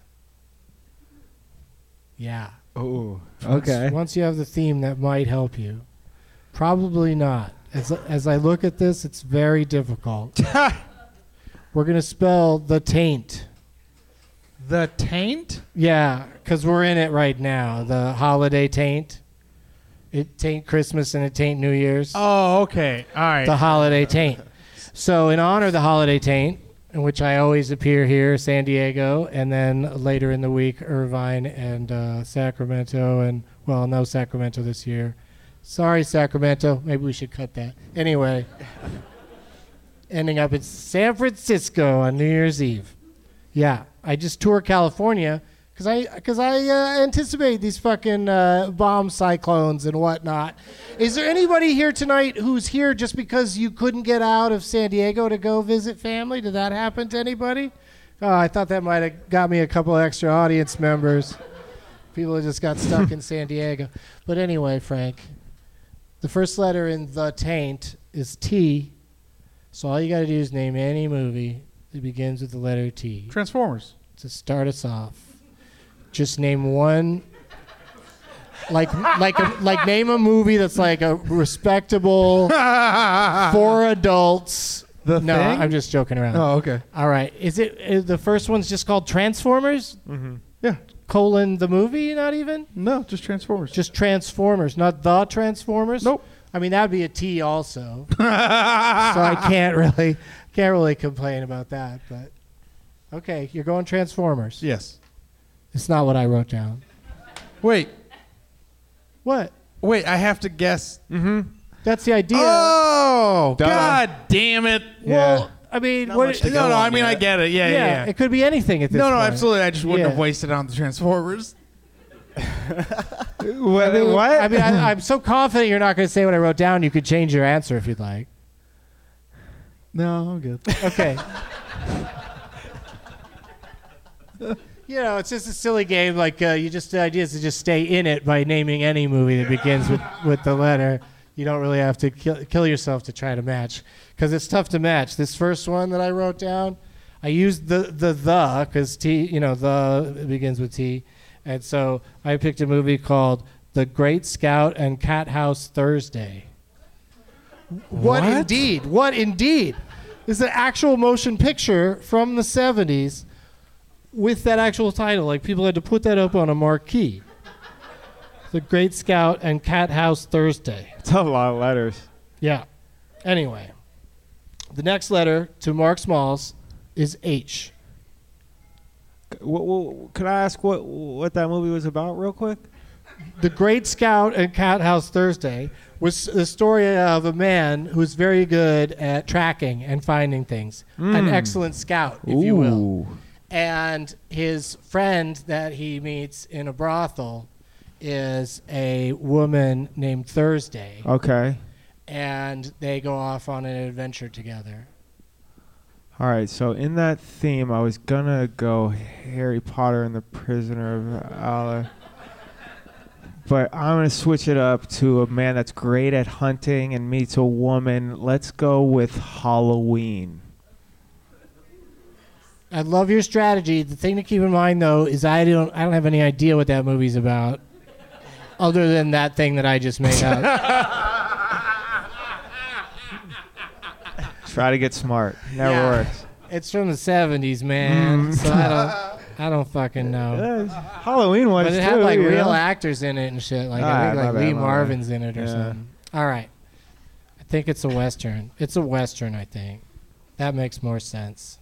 Yeah. Oh, okay. Once, once you have the theme, that might help you. Probably not. As as I look at this, it's very difficult. We're going to spell the taint. The taint? Yeah, because we're in it right now. The holiday taint. It taint Christmas and it taint New Year's. Oh, okay. All right. The holiday taint. So in honor of the holiday taint, in which I always appear here, San Diego, and then later in the week, Irvine and uh, Sacramento, and, well, no Sacramento this year. Sorry, Sacramento. Maybe we should cut that. Anyway, ending up in San Francisco on New Year's Eve. Yeah, I just toured California because I, cause I uh, anticipate these fucking uh, bomb cyclones and whatnot. Is there anybody here tonight who's here just because you couldn't get out of San Diego to go visit family? Did that happen to anybody? Oh, I thought that might have got me a couple extra audience members. People just got stuck in San Diego. But anyway, Frank, the first letter in the taint is T. So all you got to do is name any movie that begins with the letter T. Transformers. To start us off. Just name one. Like like a, like name a movie that's like a respectable for adults. The no, Thing? I'm just joking around. Oh, okay. All right. Is it is the first one's just called Transformers? Mm-hmm. Yeah. Colon the movie, not even? No, just Transformers. Just Transformers, not the Transformers? Nope. I mean, that'd be a T also. So I can't really can't really complain about that, but okay, you're going Transformers. Yes. It's not what I wrote down. Wait. What? Wait, I have to guess. Mm-hmm. That's the idea. Oh, Duh. God damn it. Well, Yeah. I mean, Not what much to go no, no, on I mean, yet. I get it. Yeah, yeah, yeah. It could be anything at this No, point. no, absolutely. I just wouldn't Yeah. have wasted it on the Transformers. What? I mean, what? I mean, I, I'm so confident you're not going to say what I wrote down. You could change your answer if you'd like. No, I'm good. Okay. You know, it's just a silly game. Like, uh, you just the idea is to just stay in it by naming any movie that begins with, with the letter. You don't really have to kill, kill yourself to try to match, because it's tough to match. This first one that I wrote down, I used the the the because T, you know, the it begins with T, and so I picked a movie called The Great Scout and Cat House Thursday. What, What? indeed? What indeed? It's an actual motion picture from the seventies with that actual title. Like, people had to put that up on a marquee. The Great Scout and Cat House Thursday. It's a lot of letters. Yeah. Anyway, the next letter to Mark Smalls is H. What, what, could I ask what what that movie was about real quick? The Great Scout and Cat House Thursday was the story of a man who's very good at tracking and finding things. An Mm. excellent scout, if you will. Ooh. And his friend that he meets in a brothel is a woman named Thursday. Okay. And they go off on an adventure together. All right, so in that theme, I was gonna go Harry Potter and the Prisoner of Ala, but I'm gonna switch it up to a man that's great at hunting and meets a woman. Let's go with Halloween. I love your strategy. The thing to keep in mind, though, is I don't I don't have any idea what that movie's about, other than that thing that I just made up. Try to get smart. Never Yeah. works. It's from the seventies, man. Mm. So I don't I don't fucking know. Yeah, Halloween was But it too, had like you real know? actors in it and shit. Like Ah, I think my like bad, Lee my Marvin's bad. in it or Yeah. something. All right. I think it's a Western. It's a Western, I think. That makes more sense.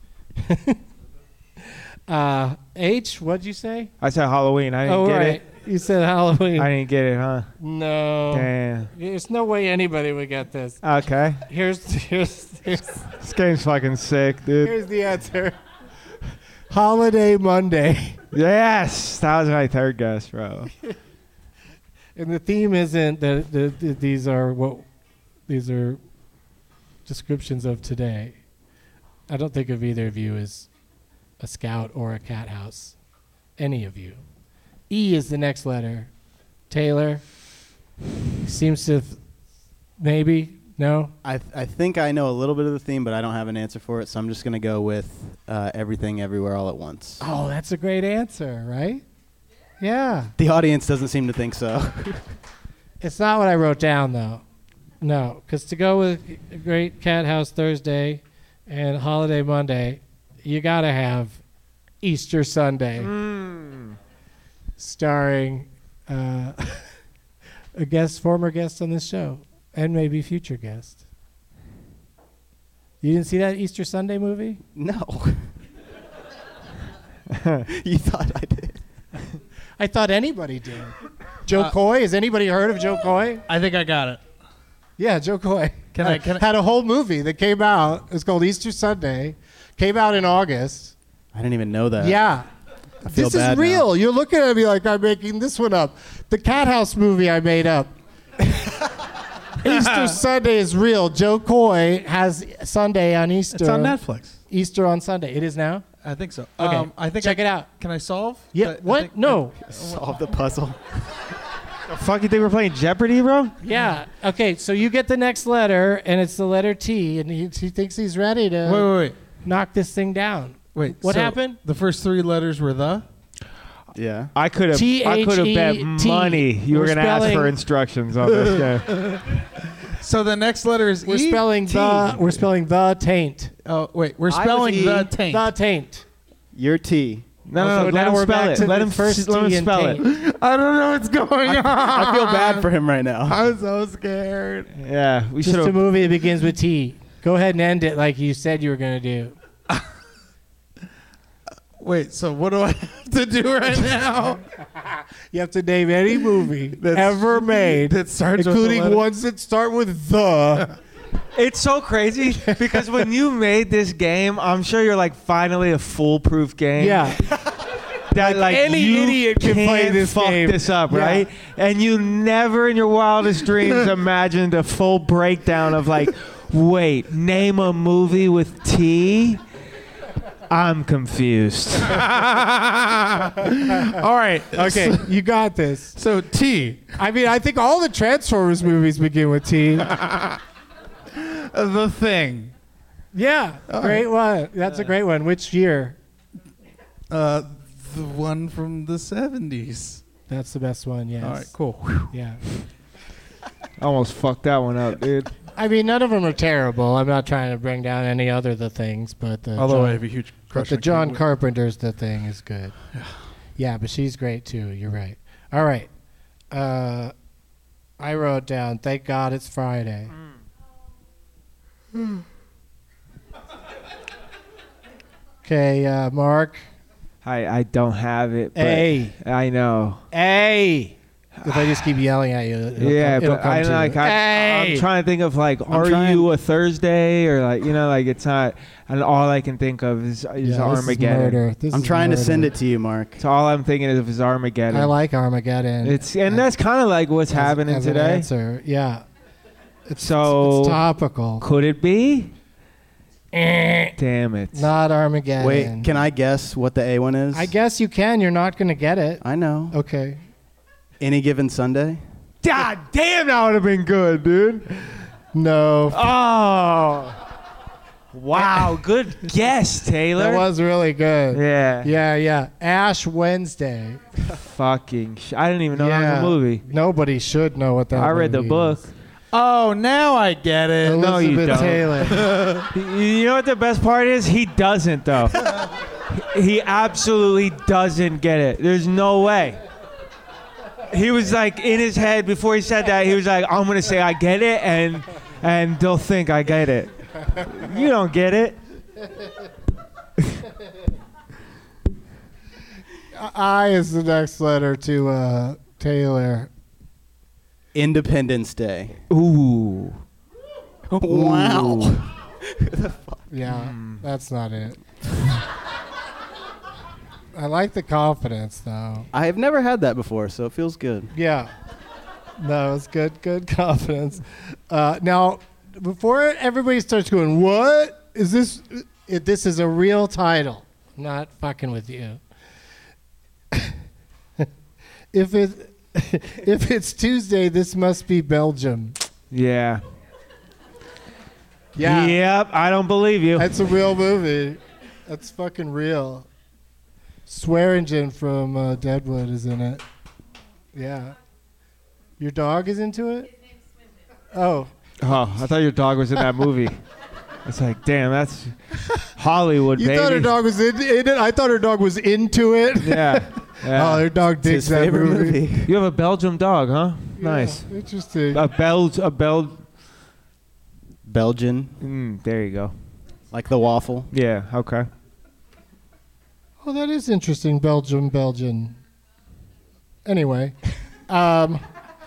uh, H, what'd you say? I said Halloween. I didn't Oh, get right. it. You said Halloween. I didn't get it, huh? No. Damn. There's no way anybody would get this. Okay. Here's here's here's, This game's fucking sick, dude. here's the answer. Holiday Monday. Yes, that was my third guess, bro. And the theme isn't that the, the, these are what these are descriptions of today. I don't think of either of you as a scout or a cat house. Any of you. E is the next letter. Taylor seems to th- maybe no. I th- I think I know a little bit of the theme, but I don't have an answer for it, so I'm just gonna go with uh, Everything Everywhere All at Once. Oh, that's a great answer, right? Yeah. The audience doesn't seem to think so. It's not what I wrote down though. No, because to go with a Great Cat House Thursday and Holiday Monday, you gotta have Easter Sunday, Mm. starring uh, a guest, former guest on this show, and maybe future guest. You didn't see that Easter Sunday movie? No. You thought I did. I thought anybody did. Joe Uh, Coy? Has anybody heard of Joe Coy? I think I got it. Yeah, Joe Coy. Can I- can I- had a whole movie that came out. It's called Easter Sunday. Came out in August. I didn't even know that. Yeah. I feel This is bad now. real. You're looking at me like I'm making this one up. The Cat House movie I made up. Easter Sunday is real. Joe Coy has Sunday on Easter. It's on Netflix. Easter on Sunday. It is now? I think so. Okay. Um, I think Check I, it out. Can I solve? Yeah. I- I what? think- no. Solve the puzzle. The fuck you think we're playing Jeopardy, bro? Yeah. Okay. So you get the next letter, and it's the letter T, and he, he thinks he's ready to Wait, wait, wait. knock this thing down. Wait. What so happened? The first three letters were the. Yeah. I could have. T I could have bet H E T. money you were We're gonna ask for spelling- instructions on this game. So the next letter is We're E? spelling T. the. We're spelling the taint. Oh wait, we're was spelling E. the taint. The taint. Your T. No, no, Also, no. Let now him we're spell back it. to Let the him first let him T and spell it. taint. I don't know what's going on. I feel bad for him right now. I'm so scared. Yeah, we should Just a have. movie that begins with T. Go ahead and end it like you said you were going to do. Wait, so what do I have to do right now? You have to name any movie ever made, that starts with the including letter- ones that start with the. It's so crazy because when you made this game, I'm sure you're like finally a foolproof game. Yeah. That like, any you idiot can play can't this fuck game. this up, Yeah. right? And you never in your wildest dreams imagined a full breakdown of like, wait, name a movie with T. I'm confused. All right. Okay, you got this. So T. I mean, I think all the Transformers movies begin with T. The Thing. Yeah, All great right. one. That's a great one. Which year? Uh, the one from the seventies. That's the best one. Yes. All right, cool. Yeah. I almost fucked that one up, dude. I mean, none of them are terrible. I'm not trying to bring down any other the things, but the Although John, I have a huge but crush the on John Kate Winslet. Carpenter's The Thing is good. Yeah, but she's great too. You're right. All right. Uh, I wrote down. Thank God it's Friday. Okay, uh, Mark. I, I don't have it. But A. I know. A. If I just keep yelling at you, it'll yeah, come, it'll but come I to like. you. I, Hey! I'm trying to think of like, are trying- you a Thursday or like, you know, like it's not. And all I can think of is, is Yeah, this is Armageddon. murder. This I'm is trying to murder. send it to you, Mark. So all I'm thinking of is Armageddon. I like Armageddon. It's and that's kind of like what's as- happening as an today. answer. Yeah. It's, So- it's topical. Could it be? Damn it! Not Armageddon. Wait, can I guess what the A one is? I guess you can. You're not going to get it. I know. Okay. Any Given Sunday? God damn, that would have been good, dude. No. Oh. Wow, good guess, Taylor. That was really good. Yeah. Yeah, yeah. Ash Wednesday. Fucking. Sh- I didn't even know that was a movie. Nobody should know what that I read the movie book. is. Oh, now I get it. No, you Elizabeth don't. Taylor. You you know what the best part is? He doesn't, though. He absolutely doesn't get it. There's no way. He was like in his head before he said that. He was like, "I'm gonna say I get it, and and they'll think I get it." You don't get it. I is the next letter to uh, Taylor. Independence Day. Ooh. Wow. Yeah, that's not it. I like the confidence, though. I have never had that before, so it feels good. Yeah. No, it's good, good confidence. Uh, now, before everybody starts going, what? Is this It, this is a real title. Not fucking with you. If it if it's Tuesday, this must be Belgium. Yeah. Yeah. Yep. I don't believe you. That's a real movie. That's fucking real. Swearingen from uh, Deadwood is in it. Yeah. Your dog is into it? Oh. Oh, I thought your dog was in that movie. It's like, damn, that's Hollywood, You baby. thought her dog was in, in it? I thought her dog was into it. Yeah. yeah. Oh, her dog digs his that favorite movie. movie. You have a Belgium dog, huh? Yeah, Nice. Interesting. A Bel, a Bel. Belgian, Mm, there you go. like the waffle. Yeah. Okay. Oh, that is interesting. Belgium, Belgian. Anyway, um,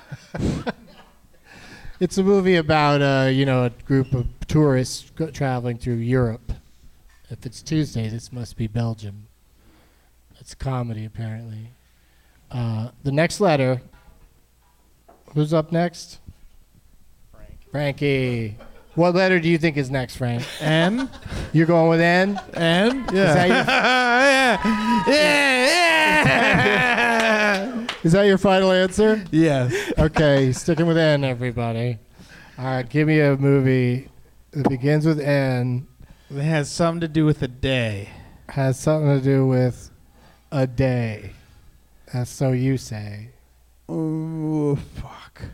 it's a movie about uh, you know, a group of tourists go- traveling through Europe. If it's Tuesday, this must be Belgium. It's a comedy, apparently. Uh, the next letter. Who's up next? Frank. Frankie. What letter do you think is next, Frank? N. You're going with N? N? Is that your, yeah. Yeah. is that your final answer? Yes. Okay, sticking with N, everybody. All right, give me a movie that begins with N, It has something to do with the day. has something to do with a day. That's so you say. Oh, fuck.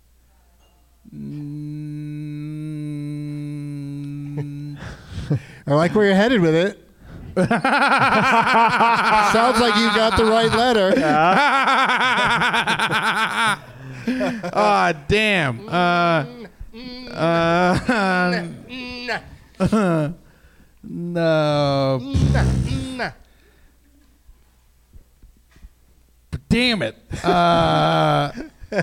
Mm. I like where you're headed with it. Sounds like you got the right letter. Ah, damn. Uh, uh, no. Damn it. Uh,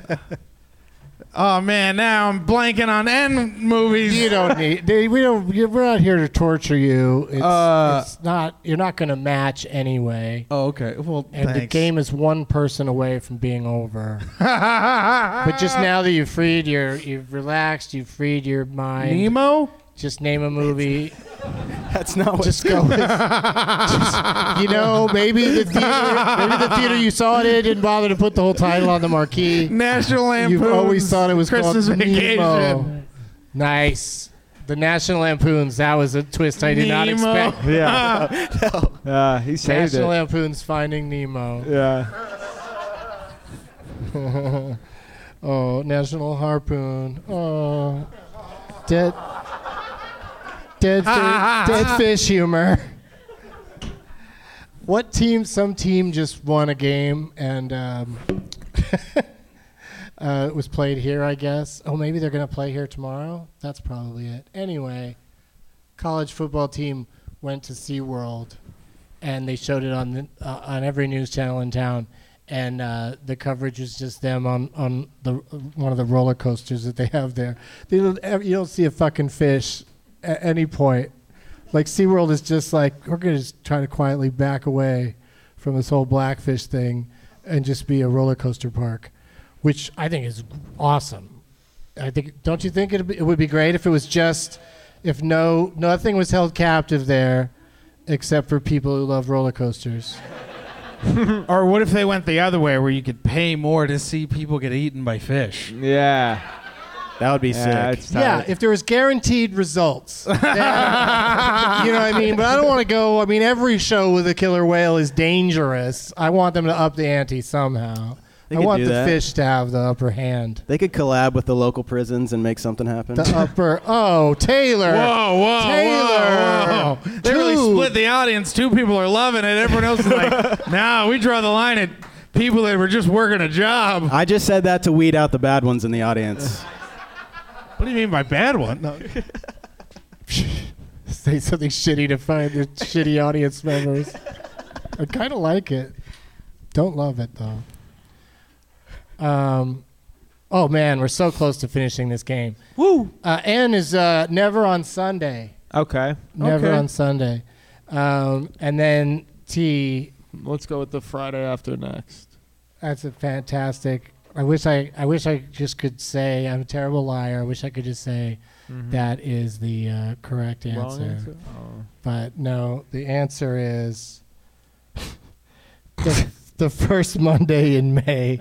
oh, man, now I'm blanking on N movies. You don't need. They, we don't. We're not here to torture you. It's, Uh, it's not. You're not going to match anyway. Oh, okay. Well, And the thanks. game is one person away from being over. But just now that you've freed your, you've relaxed, you've freed your mind. Nemo? Just name a movie. That's not what. Just go with. Just, you know, maybe the theater, maybe the theater you saw it in didn't bother to put the whole title on the marquee. National Lampoon's You've always thought it was Christmas called Vacation. Nemo. Nice. The National Lampoons. That was a twist I did not Nemo. expect. Yeah. Yeah. He saved National it. Lampoon's Finding Nemo. Yeah. Oh, National Harpoon. Oh, dead, dead, fi- dead fish humor. What team? Some team just won a game and um, uh, it was played here, I guess. Oh, maybe they're gonna play here tomorrow. That's probably it. Anyway, college football team went to SeaWorld, and they showed it on the, uh, on every news channel in town. And uh, the coverage was just them on, on the one of the roller coasters that they have there. They don't, ever- you don't see a fucking fish at any point. Like SeaWorld is just like, we're going to just try to quietly back away from this whole blackfish thing and just be a roller coaster park, which I think is awesome. I think, don't you think it'd be, it would be great if it was just, if no nothing was held captive there except for people who love roller coasters? Or what if they went the other way, where you could pay more to see people get eaten by fish? Yeah. That would be Yeah, sick. it's Yeah, tight. if there was guaranteed results. Then, you know what I mean? But I don't want to go, I mean, every show with a killer whale is dangerous. I want them to up the ante somehow. They I could want do the that. fish to have the upper hand. They could collab with the local prisons and make something happen. The upper, oh, Taylor. Whoa, whoa, Taylor. whoa, whoa. They really Dude. split the audience. Two people are loving it. Everyone else is like, nah, we draw the line at people that were just working a job. I just said that to weed out the bad ones in the audience. What do you mean by bad one? No. Say something shitty to find the shitty audience members. I kind of like it. Don't love it, though. Um, oh, man, we're so close to finishing this game. Woo. Uh, N is uh, never on Sunday. Okay. Never Okay. on Sunday. Um, and then T, Let's go with the Friday after next. that's a fantastic. I wish I, I wish I just could say I'm a terrible liar. I wish I could just say Mhm. that is the uh, correct answer. Wrong answer? Oh. But no, the answer is the, the first Monday in May.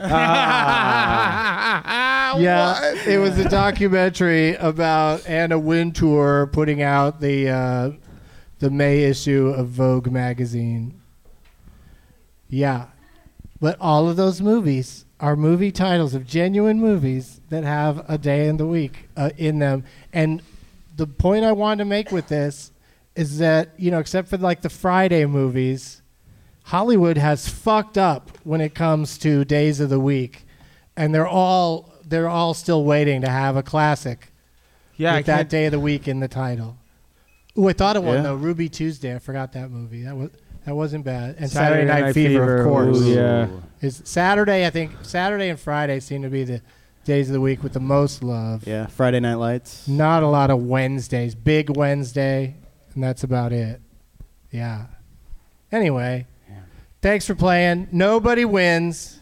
Ah. Yeah, it was a documentary about Anna Wintour putting out the uh, the May issue of Vogue magazine. Yeah, but all of those movies are movie titles of genuine movies that have a day in the week uh, in them. And the point I wanted to make with this is that, you know, except for like the Friday movies, Hollywood has fucked up when it comes to days of the week, and they're all they're all still waiting to have a classic Yeah, I with that can't- day of the week in the title. Ooh, I thought of one Yeah. though, Ruby Tuesday. I forgot that movie. That was that wasn't bad. And Saturday Saturday, Night, Night Fever, Fever, of course. ooh, yeah. Is Saturday? I think Saturday and Friday seem to be the days of the week with the most love. Yeah, Friday Night Lights. Not a lot of Wednesdays. Big Wednesday, and that's about it. Yeah. Anyway, thanks for playing. Nobody wins.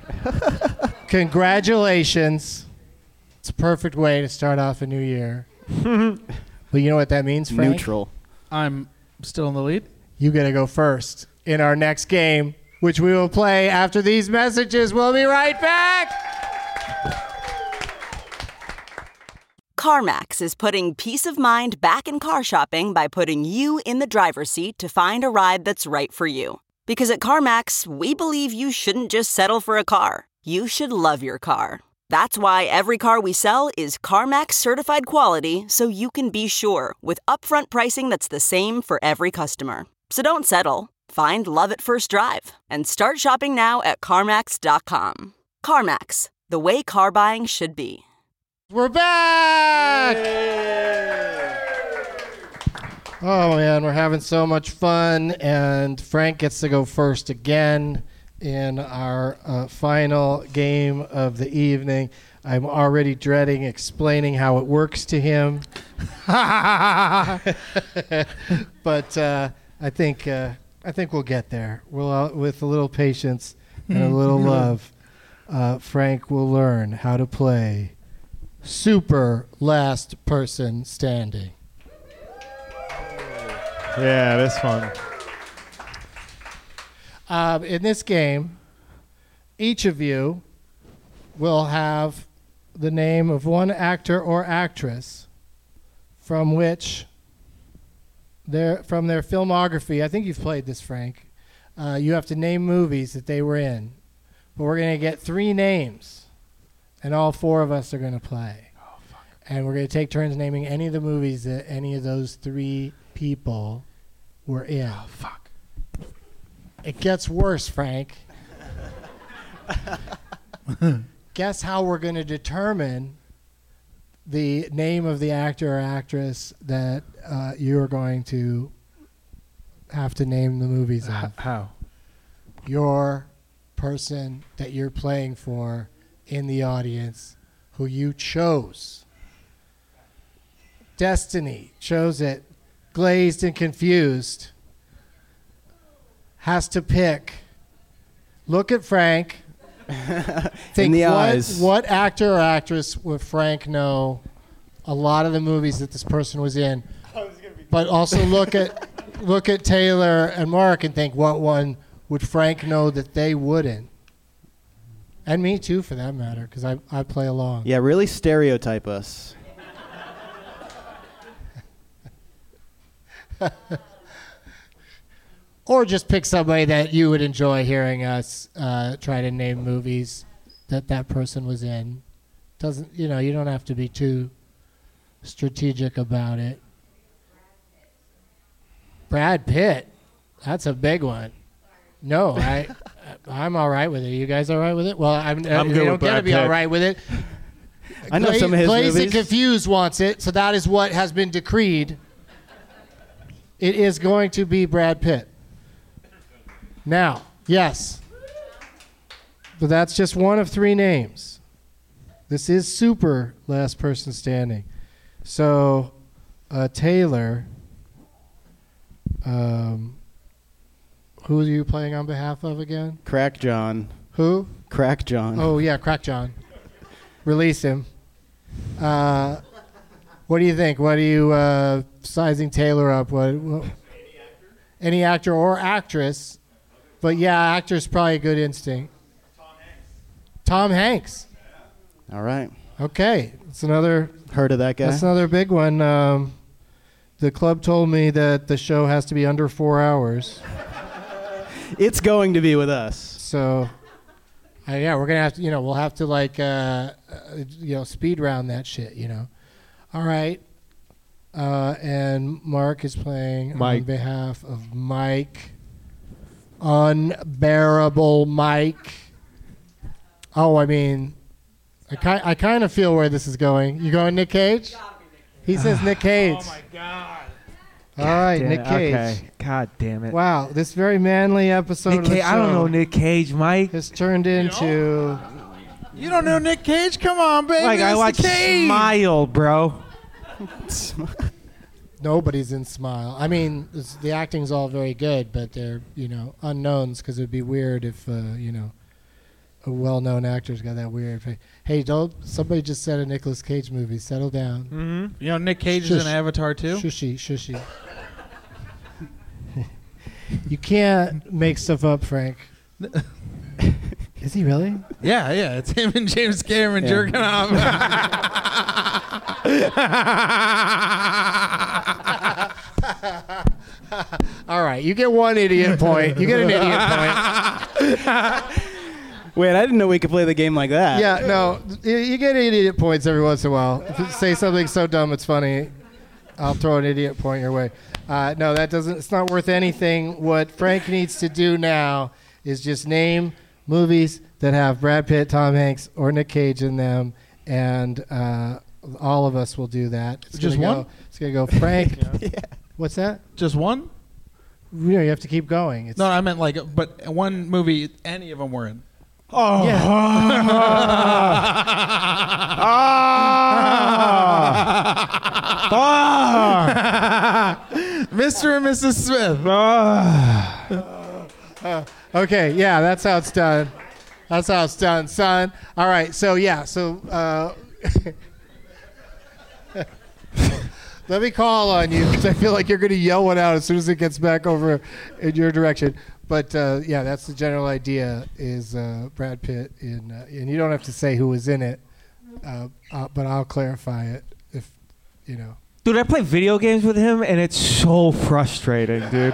Congratulations. It's a perfect way to start off a new year. Well, you know what that means, Frank? Neutral. I'm still in the lead. You got to go first in our next game, which we will play after these messages. We'll be right back. CarMax is putting peace of mind back in car shopping by putting you in the driver's seat to find a ride that's right for you. Because at CarMax, we believe you shouldn't just settle for a car. You should love your car. That's why every car we sell is CarMax certified quality, so you can be sure with upfront pricing that's the same for every customer. So don't settle. Find love at first drive and start shopping now at CarMax dot com. CarMax, the way car buying should be. We're back! Oh, man, we're having so much fun, and Frank gets to go first again in our uh, final game of the evening. I'm already dreading explaining how it works to him. But uh, I think uh, I think we'll get there. We'll, uh, with a little patience and a little love, uh, Frank will learn how to play Super Last Person Standing. Yeah, this one. Um, in this game, each of you will have the name of one actor or actress from which their from their filmography. I think you've played this, Frank. Uh, you have to name movies that they were in, but we're going to get three names, and all four of us are going to play. Oh, fuck. And we're going to take turns naming any of the movies that any of those three people were in. Oh, fuck. It gets worse, Frank. Guess how we're going to determine the name of the actor or actress that uh, you're going to have to name the movies of. How? Your person that you're playing for in the audience who you chose. Destiny chose it. Glazed and confused. Has to pick. Look at Frank. Think In the what, eyes. what actor or actress would Frank know a lot of the movies that this person was in? But also look at look at Taylor and Mark and think what one would Frank know that they wouldn't? And me too, for that matter, because I, I play along. Yeah, really stereotype us. Or just pick somebody that you would enjoy hearing us uh, try to name movies that that person was in. Doesn't you know? You don't have to be too strategic about it. Brad Pitt, that's a big one. No, I, I'm all right with it. You guys all right with it? Well, I'm. I'm you good don't with get to Brad be Pitt. all right with it. I know Gla- some of his Glazed and movies. Confused wants it, so that is what has been decreed. It is going to be Brad Pitt. Now, yes. But that's just one of three names. This is super last person standing. So, uh, Taylor, um, who are you playing on behalf of again? Crack John. Who? Crack John. Oh, yeah, Crack John. Release him. Uh, What do you think? What are you uh, sizing Taylor up? What, what? Any actor? Any actor or actress. But yeah, actor's probably a good instinct. Tom Hanks. Tom Hanks. Yeah. All right. Okay. It's another. Heard of that guy? That's another big one. Um, the club told me that the show has to be under four hours. It's going to be with us. So, uh, yeah, we're going to have to, you know, we'll have to like, uh, uh, you know, speed round that shit, you know. All right. Uh, and Mark is playing Mike. on behalf of Mike. Unbearable Mike. Oh, I mean, I, ki- I kind of feel where this is going. You going Nick Cage? He says Nick Cage. Oh, my God. All right, Damn Nick it, Cage. Okay. God damn it. Wow, this very manly episode Nick of the Cage, show I don't know Nick Cage, Mike. has turned into... You don't know Nick Cage? Come on, baby. Like, I It's watch the Cage. Smile, bro. Nobody's in Smile. I mean, it's, the acting's all very good, but they're, you know, unknowns because it would be weird if, uh, you know, a well-known actor's got that weird face. Hey, don't... Somebody just said a Nicolas Cage movie. Settle down. Mm-hmm. You know Nick Cage Shush. is in Avatar too? Shushy, shushy. You can't make stuff up, Frank. Is he really? Yeah, yeah. It's him and James Cameron Yeah. jerking off. All right, you get one idiot point. You get an idiot point. Wait, I didn't know we could play the game like that. Yeah, no, you, you get idiot points every once in a while. If you say something so dumb it's funny, I'll throw an idiot point your way. Uh, no, that doesn't. It's not worth anything. What Frank needs to do now is just name movies that have Brad Pitt, Tom Hanks, or Nick Cage in them, and uh, all of us will do that. It's Just gonna one? Go, it's gonna go Frank. Yeah. What's that? Just one? You know, you have to keep going. It's, No, I meant like, but one movie any of them were in. Oh. Yeah. Mister and Missus Smith. Uh, okay, yeah, that's how it's done. That's how it's done, son. All right, so yeah, so uh, let me call on you because I feel like you're going to yell one out as soon as it gets back over in your direction. But uh, yeah, that's the general idea. Is uh, Brad Pitt in, uh, and you don't have to say who was in it, uh, uh, but I'll clarify it if you know. Dude, I play video games with him, and it's so frustrating, dude.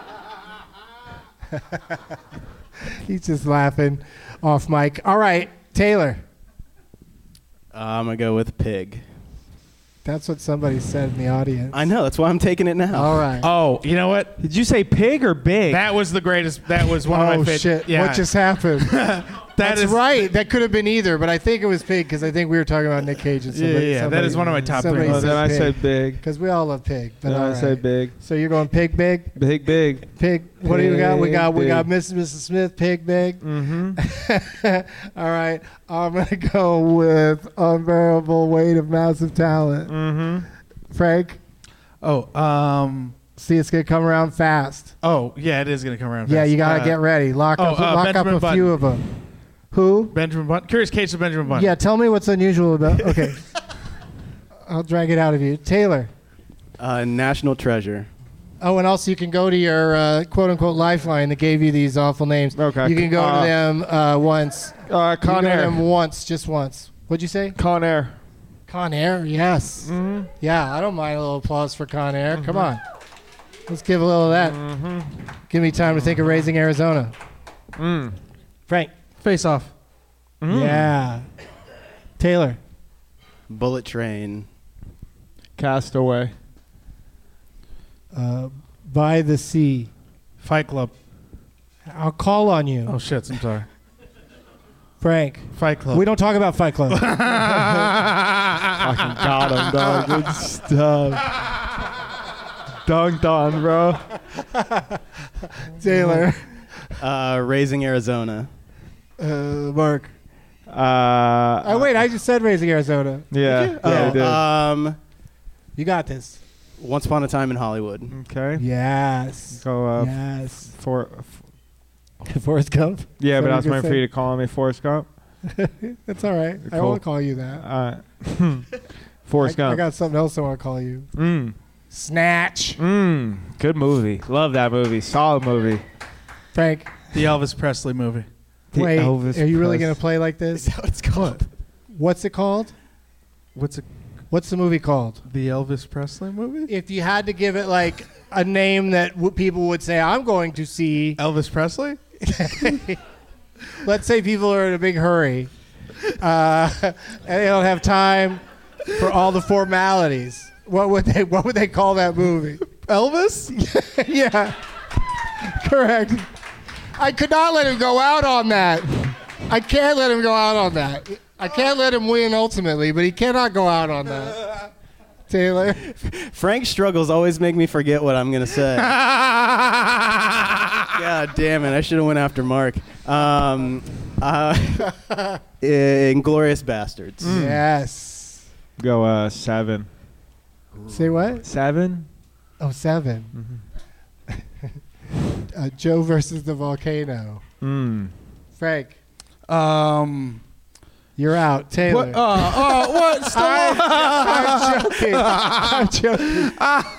He's just laughing off mic. All right, Taylor. Uh, I'm going to go with Pig. That's what somebody said in the audience. I know. That's why I'm taking it now. All right. Oh, you know what? Did you say pig or big? That was the greatest. That was one oh, of my favorites. shit. Yeah. What just happened? That That's is- right. That could have been either, but I think it was Pig because I think we were talking about Nick Cage and Yeah, somebody. yeah, yeah. That is one of my top three. Oh, then I said big. Because we all love Pig. But Then all I right. said big. So you're going Pig, Big? Big, big. Pig. What do we got? We got we Big, got big. Missus Missus Smith, Pig, Big. Mm-hmm. All right. I'm going to go with Unbearable Weight of Massive Talent. Mm-hmm. Frank? Oh, um. See, it's going to come around fast. Oh, yeah, it is going to come around. Yeah, fast. you got to Uh, get ready. Lock oh, up, uh, lock up Benjamin a Button. few of them. Who? Benjamin Button. Curious Case of Benjamin Button. Yeah, tell me what's unusual about. Okay, I'll drag it out of you, Taylor. Uh, National Treasure. Oh, and also you can go to your uh, quote unquote lifeline that gave you these awful names. Okay. You can go Uh, to them uh, once. Uh, You can Con go to Air. them once, just once. What'd you say? Con Air. Con Air, yes. Mm-hmm. Yeah, I don't mind a little applause for Con Air. Come on, let's give a little of that. Mm-hmm. Give me time to think of Raising Arizona. Mm. Frank. Face Off. Mm. Yeah. Taylor. Bullet Train. Castaway. Uh, By the Sea. Fight Club. I'll call on you. Oh shit! I'm sorry. Frank. Fight Club. We don't talk about Fight Club. Fucking got him, dog. Good stuff. Dunked on, bro. Taylor. Uh, Raising Arizona. Uh, Mark. Uh, Oh, wait, I just said Raising Arizona. yeah. Did you? Yeah, Oh, I did. Um, You got this. Once Upon a Time in Hollywood. Okay. Yes. So, uh, Yes. for, f- Forrest Gump? yeah, Is but that I was what waiting you for you to call me Forrest Gump. That's all right. I Cool. won't call you that. Uh, Forrest I, Gump. I got something else I want to call you. Mm. Snatch. Mm. Good movie. Love that movie. Solid movie. Frank. The Elvis Presley movie. The Wait, Elvis are you really Pres- going to play like this? Is that what it's called? What's it called? What's it? What's the movie called? The Elvis Presley movie? If you had to give it like a name that w- people would say, I'm going to see. Elvis Presley? Let's say people are in a big hurry. Uh, and they don't have time for all the formalities. What would they what would they call that movie? Elvis? Yeah. Correct. I could not let him go out on that. I can't let him go out on that. I can't let him win ultimately, but he cannot go out on that. Taylor? Frank's struggles always make me forget what I'm going to say. God damn it. I should have went after Mark. Um, uh, Inglourious Bastards. Mm. Yes. Go uh, seven. Say what? Seven? Oh, seven. Mm-hmm. uh, Joe versus the volcano. Mm. Frank. Um, You're out. Taylor. What? Uh, uh, what? Still I, I'm joking. I'm joking.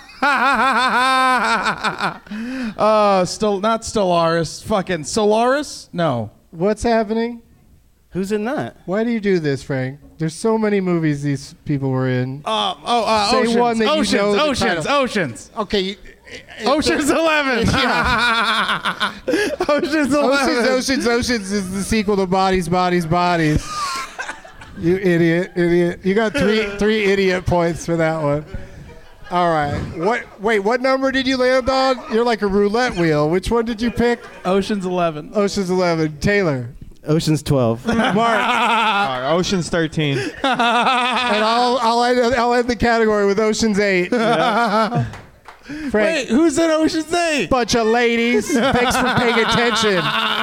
uh, still not Stellaris. Fucking Solaris? No. What's happening? Who's in that? Why do you do this, Frank? There's so many movies these people were in. Uh, oh, uh, Say Oceans. one that Oceans. you know the Oceans. title. Oceans. Okay. You, Ocean's Eleven. Yeah. Ocean's Eleven. Oceans, Oceans, Oceans is the sequel to Bodies, Bodies, Bodies. You idiot, idiot. You got three three idiot points for that one. All right. What? Wait, what number did you land on? You're like a roulette wheel. Which one did you pick? Ocean's Eleven. Ocean's Eleven. Taylor. Ocean's twelve. Mark. Uh, Ocean's thirteen. And I'll I'll end, I'll end the category with Ocean's Eight. Yeah. Frank. Wait, who's in Ocean's Eight? Bunch of ladies. Thanks for paying attention.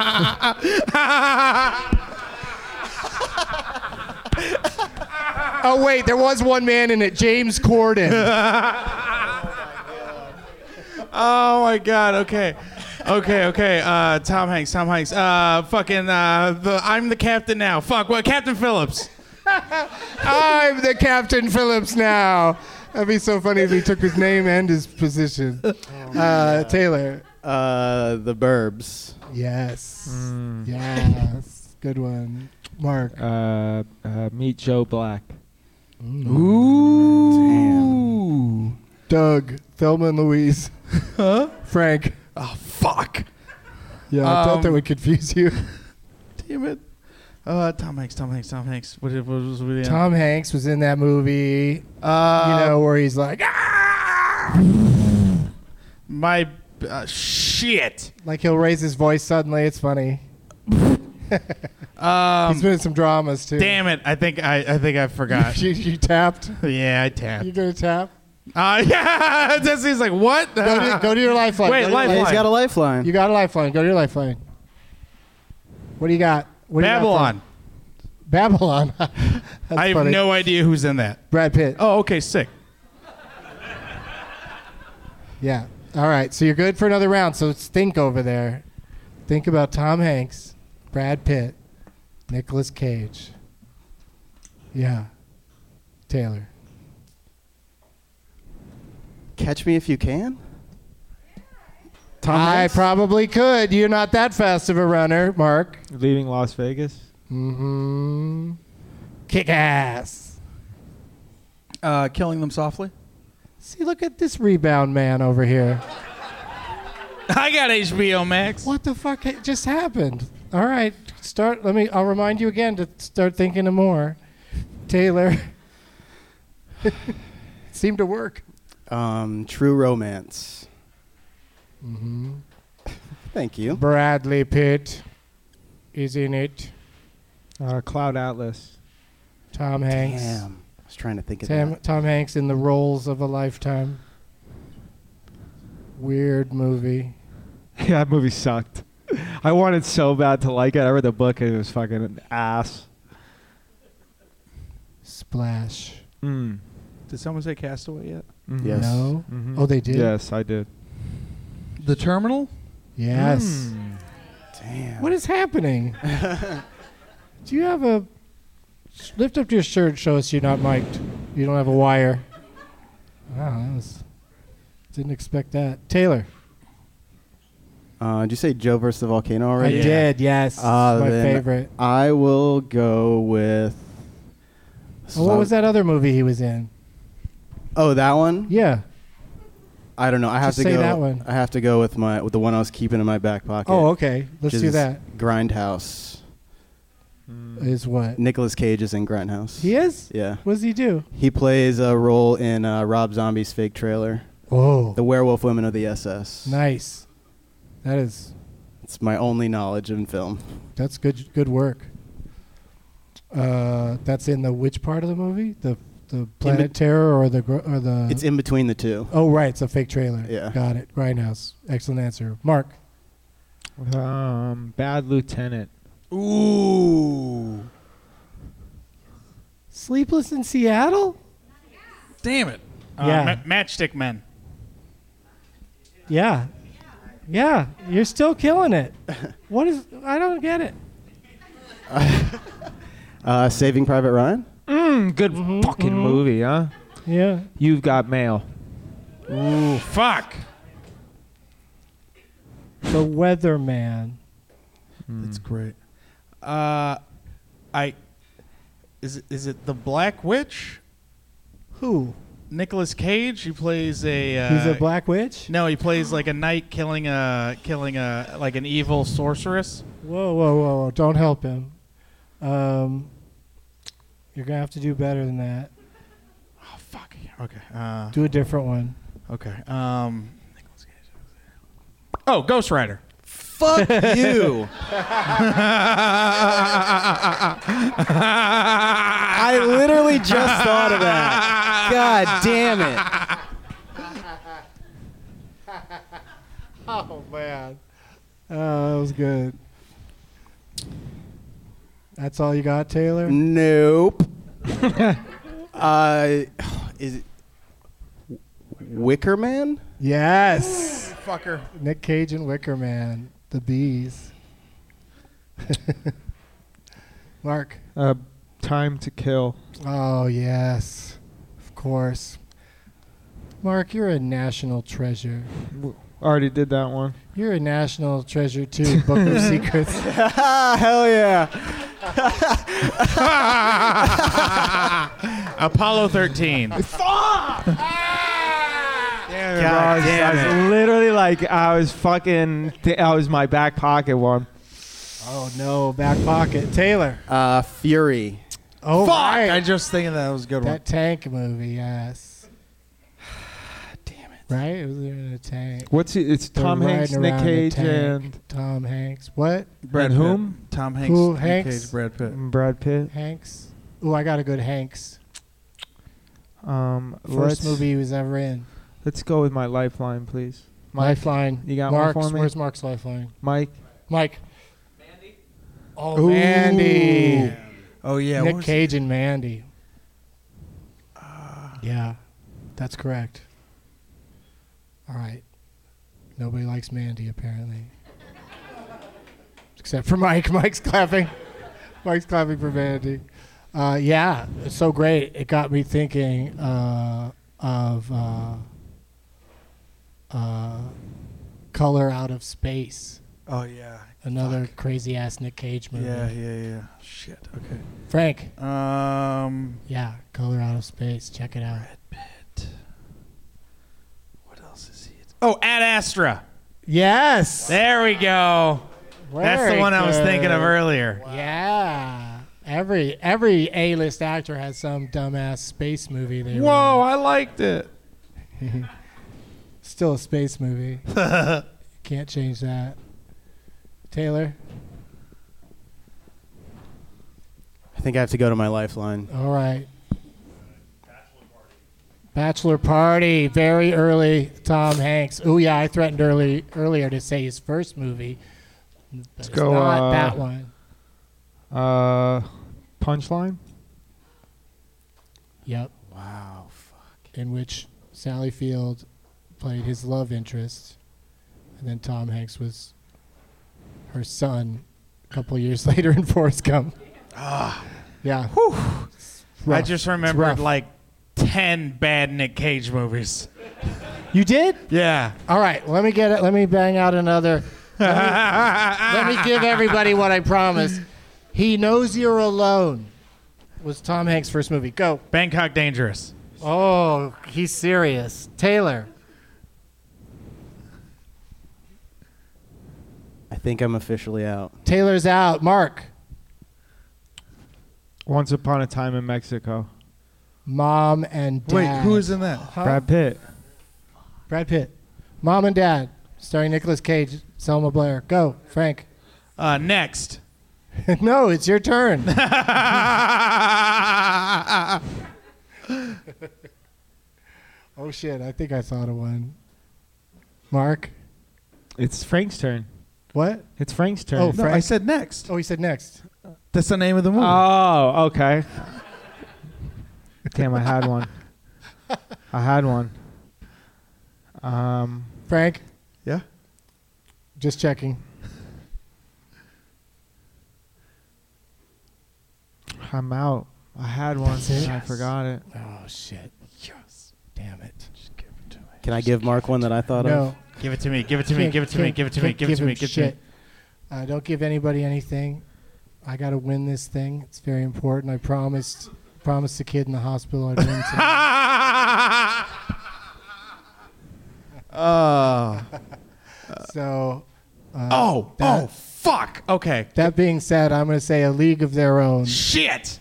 Oh wait, there was one man in it, James Corden. Oh my God. Okay. Okay. Okay. Uh, Tom Hanks. Tom Hanks. Uh, fucking. Uh, the I'm the captain now. Fuck. What? Captain Phillips. I'm the Captain Phillips now. That'd be so funny if he took his name and his position. Uh, Taylor. Uh, the Burbs. Yes. Mm. Yes. Good one. Mark. Uh, uh, Meet Joe Black. Ooh. Damn. Doug. Thelma and Louise. Huh? Frank. Oh fuck. Yeah, I um, thought that would confuse you. Damn it. Uh, Tom Hanks. Tom Hanks. Tom Hanks. What, what was we in? Tom Hanks was in that movie. Uh, you know where he's like, ah! My uh, shit. Like he'll raise his voice suddenly. It's funny. Um, He's been in some dramas too. Damn it! I think I I think I forgot. you, you tapped. Yeah, I tapped. You gonna tap? Uh, yeah. This is like what? Go to, go to your lifeline. Wait, Go to your lifeline. He's got a lifeline. You got a lifeline. Go to your lifeline. What do you got? What do you got Babylon. for- Babylon. That's I have funny. no idea who's in that. Brad Pitt. Oh, okay, sick. Yeah. All right. So you're good for another round. So think over there. Think about Tom Hanks, Brad Pitt, Nicolas Cage. Yeah. Taylor. Catch Me If You Can? Tom I Hanks? Probably could. You're not that fast of a runner, Mark. Leaving Las Vegas. Mm-hmm. Kick ass. Uh, Killing Them Softly. See, look at this rebound man over here. I got H B O Max. What the fuck ha- just happened? All right, start. Let me. I'll remind you again to start thinking of more. Taylor. Seemed to work. Um, True Romance. Mm-hmm. Thank you. Bradley Pitt is in it. Uh, Cloud Atlas. Tom Hanks. Damn. I was trying to think of Tam, that. Tom Hanks in The Roles of a Lifetime. Weird movie. Yeah, that movie sucked. I wanted so bad to like it. I read the book and it was fucking an ass. Splash. Mm. Did someone say Castaway yet? Mm-hmm. Yes. No. Mm-hmm. Oh, they did? Yes, I did. The Terminal? Yes. Mm. Damn. What is happening? Do you have a... Lift up your shirt, show us you're not mic'd. You don't have a wire. Wow, that was. Didn't expect that. Taylor. Uh, did you say Joe versus the Volcano I already? did, yes. Uh, my then favorite. I will go with. Oh, what was that other movie he was in? Oh, that one? Yeah. I don't know. I have Just to say go. that one. I have to go with my with the one I was keeping in my back pocket. Oh, okay. Let's which do is that. Grindhouse. Is what? Nicolas Cage is in Grindhouse. He is? Yeah. What does he do? He plays a role in uh, Rob Zombie's fake trailer. Whoa. The Werewolf Women of the S S. Nice. That is. It's my only knowledge in film. That's good. Good work. Uh, that's in the which part of the movie? The the Planet Terror or the gr- or the. It's in between the two. Oh right, it's a fake trailer. Yeah. Got it. Grindhouse. Excellent answer, Mark. Um, Bad Lieutenant. Ooh. Sleepless in Seattle? Damn it. Uh, Yeah. Ma- Matchstick Men. Yeah. Yeah. You're still killing it. What is? I don't get it. Uh, Saving Private Ryan. Mm, good Mm-hmm, fucking movie, huh? Yeah. You've Got Mail. Ooh, fuck. The Weatherman. That's great. Uh, I is it is it the Black Witch? Who? Nicolas Cage. He plays a. Uh, He's a black witch? No, he plays like a knight killing a killing a like an evil sorceress. Whoa, whoa, whoa, whoa. Don't help him. Um, you're going to have to do better than that. Oh fuck. Okay. Uh, Do a different one. okay. Um. Nicolas Cage. Oh, Ghost Rider. Fuck you. I literally just thought of that. God damn it. Oh, man. Oh, that was good. That's all you got, Taylor? Nope. uh, is it Wicker Man? Yes. Fucker. Nick Cage and Wicker Man. The bees. Mark. Uh, Time to Kill. Oh, yes. Of course. Mark, you're a national treasure. Already did that one. You're a national treasure, too. Book of Secrets. Hell yeah. Apollo thirteen. Fuck! Damn, God bro, I was, damn I was it. literally like, I was fucking, th- I was my back pocket one. Oh, no. Back pocket. Taylor. Uh, Fury. Oh, Fuck! right. I just thinking that was a good one. That tank movie, yes. Damn it. Right? It was in a tank. What's it? It's They're Tom Hanks, riding Nick around a Cage, tank. and Tom Hanks. What? Brad and Pitt. whom? Tom Hanks. Who, Nick Hanks? Cage, Brad Pitt. Brad Pitt. Hanks. Oh, I got a good Hanks. Um, First let's, movie he was ever in. Let's go with my lifeline, please. Mike, Lifeline. you got Mark's, one for me? Where's Mark's lifeline? Mike. Mike. Mandy. Oh, Mandy. Oh yeah. what Nick was Cage and Mandy. Yeah, that's correct. All right. Nobody likes Mandy, apparently. Except for Mike. Mike's clapping. Mike's clapping for Mandy. Uh, yeah, it's so great. It got me thinking uh, of uh, uh, Color Out of Space. Oh yeah. Another crazy ass Nick Cage movie. Yeah, yeah, yeah. Shit. Okay. Frank. Um. Yeah, Color Out of Space. Check it out. Brad Pitt. What else is he? Oh, Ad Astra. Yes. There we go. That's the Very one I was thinking of good. earlier. Yeah. Every every A-list actor has some dumbass space movie they Whoa, were I liked it. in. Still a space movie. Can't change that. Taylor. I think I have to go to my lifeline. All right. Bachelor Party. Very early. Tom Hanks. Oh yeah, I threatened early earlier to say his first movie. But Let's it's go. not uh, that one. Uh, Punchline. Yep. Wow. Fuck. In which Sally Field played his love interest, and then Tom Hanks was her son a couple years later in Forrest Gump. Ah. Yeah. I rough. just It's remembered rough. like ten bad Nick Cage movies. You did? Yeah. All right, let me get it. Let me bang out another. Let me, let me give everybody what I promised. He Knows You're Alone was Tom Hanks' first movie. Go. Bangkok Dangerous. Oh, he's serious. Taylor. I think I'm officially out. Taylor's out. Mark. Once Upon a Time in Mexico. Mom and Dad. Wait, who is in that? Huh? Brad Pitt. Brad Pitt. Mom and Dad, starring Nicolas Cage, Selma Blair. Go, Frank. Uh, next. No, it's your turn. Oh, shit. I think I thought of one. Mark? It's Frank's turn. What? It's Frank's turn. Oh, No, Frank. I said next. Oh, he said next. That's the name of the movie. Oh, okay. Damn, I had one. I had one. Um, Frank? Yeah? Just checking. I'm out. I had one. That's it? And I forgot it. Oh, shit. Yes. Damn it. Just give it to me. Can I give Mark one that I thought No. of? Give it to me. Give it to me. Can't- Give it to me. can't- Give it to me. can't Give it to him me. Give it to me. shit. Uh, don't give anybody anything. I got to win this thing. It's very important. I promised promised the kid in the hospital I'd win tonight. Oh. So. Uh, Oh. that- Oh. Fuck. Okay. That being said, I'm going to say A League of Their Own. Shit.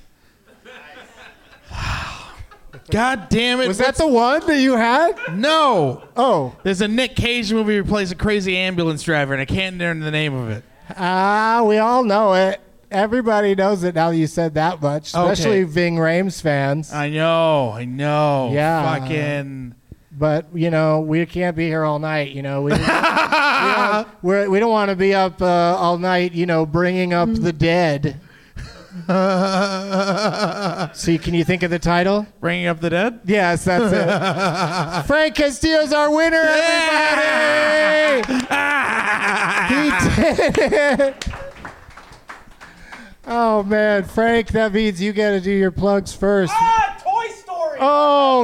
God damn it. Was that the one that you had? No. Oh. There's a Nick Cage movie where he plays a crazy ambulance driver, and I can't learn the name of it. Ah, we all know it. Everybody knows it now that you said that much, especially Okay. Ving Rhames fans. I know. I know. Yeah. Fucking. But, you know, we can't be here all night, you know. We, we don't, we're, we don't want to be up uh, all night, you know, bringing up the dead. See, can you think of the title? Bringing Up the Dead? Yes, that's it. Frank Castillo's our winner, everybody! He did it! Oh, man, Frank, that means you got to do your plugs first. Ah, Toy Story! Oh,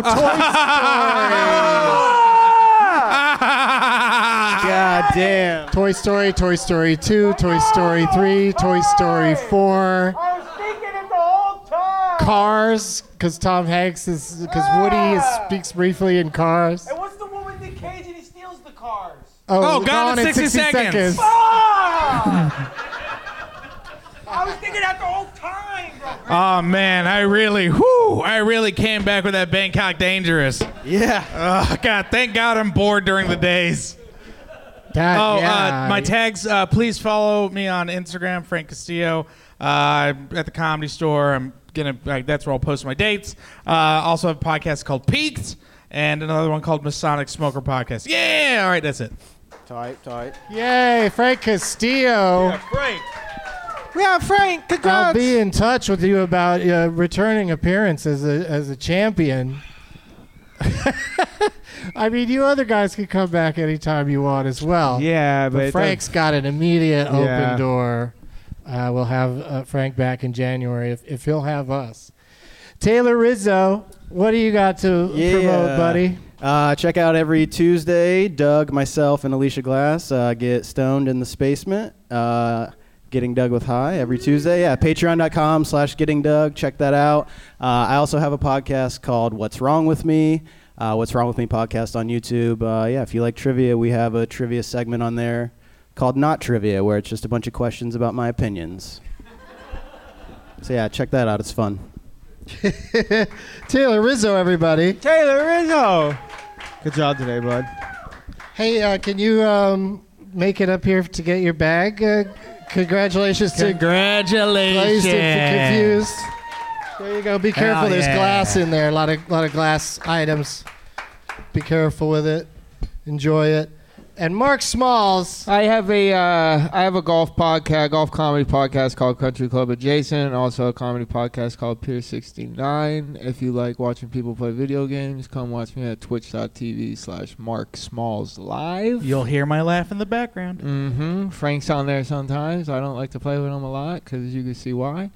Toy Story! God damn. Toy Story, Toy Story two, Toy Story three, Toy Story four. I was thinking it the whole time! Cars, because Tom Hanks is, because Woody is, speaks briefly in Cars. And what's the one with Nick Cage and he steals the cars? Oh, Oh, Gone in sixty seconds. Ah! I was thinking that the whole time, bro. Oh, man. I really, whoo, I really came back with that Bangkok Dangerous. Yeah. Oh, God. Thank God I'm bored during the days. That, Oh, yeah. uh, my tags, uh, please follow me on Instagram, Frank Castillo. Uh, at the Comedy Store. I'm gonna. Like, that's where I'll post my dates. Uh, also have a podcast called Peaked and another one called Masonic Smoker Podcast. Yeah. All right. That's it. Tight, tight. Yay, Frank Castillo. Frank. Yeah, Frank. Congrats. I'll be in touch with you about uh, returning appearance as a as a champion. I mean, you other guys can come back anytime you want as well. Yeah, but, but it Frank's got an immediate open Yeah. door. Uh, we'll have uh, Frank back in January if, if he'll have us. Taylor Rizzo, what do you got to Yeah. promote, buddy? Uh, check out every Tuesday. Doug, myself, and Alicia Glass uh, get stoned in the spacement. Uh, Getting Doug with High every Tuesday. Yeah, patreon.com slash Getting Doug. Check that out. Uh, I also have a podcast called What's Wrong With Me. Uh, What's Wrong With Me podcast on YouTube. Uh, yeah, if you like trivia, we have a trivia segment on there called Not Trivia, where it's just a bunch of questions about my opinions. So yeah, check that out. It's fun. Taylor Rizzo, everybody. Taylor Rizzo. Good job today, bud. Hey, uh, can you um, make it up here to get your bag? Uh, congratulations to Congratulations. Glazed and Confused. There you go. Be careful. Hell There's yeah. glass in there. A lot of lot of glass items. Be careful with it. Enjoy it. And Mark Smalls. I have a uh, I have a golf podcast, golf comedy podcast called Country Club Adjacent. Also a comedy podcast called Pier sixty-nine. If you like watching people play video games, come watch me at twitch.tv slash Mark Smalls Live. You'll hear my laugh in the background. Mm-hmm. Frank's on there sometimes. I don't like to play with him a lot because you can see why.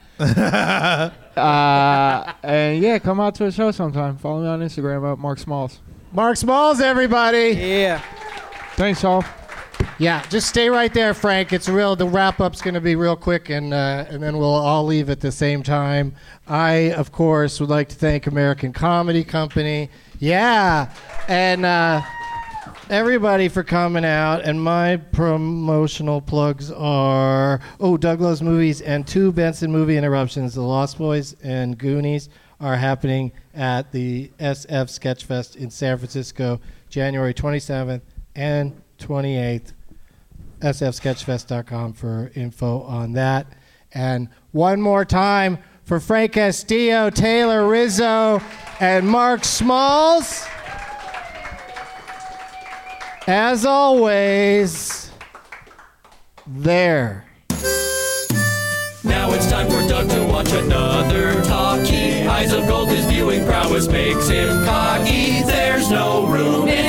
uh, and yeah, come out to a show sometime. Follow me on Instagram at Mark Smalls. Mark Smalls, everybody. Yeah. Thanks, all. Yeah, just stay right there, Frank. It's real. The wrap-up's going to be real quick, and uh, and then we'll all leave at the same time. I, of course, would like to thank American Comedy Company. Yeah, and uh, everybody for coming out. And my promotional plugs are, oh, Doug Loves Movies and two Benson movie interruptions. The Lost Boys and Goonies are happening at the S F Sketchfest in San Francisco, January twenty-seventh and twenty-eighth. S F sketchfest dot com for info on that. And one more time for Frank Castillo, Taylor Rizzo, and Mark Smalls. As always, there. Now it's time for Doug to watch another talkie. Eyes of gold, his viewing prowess makes him cocky. There's no room in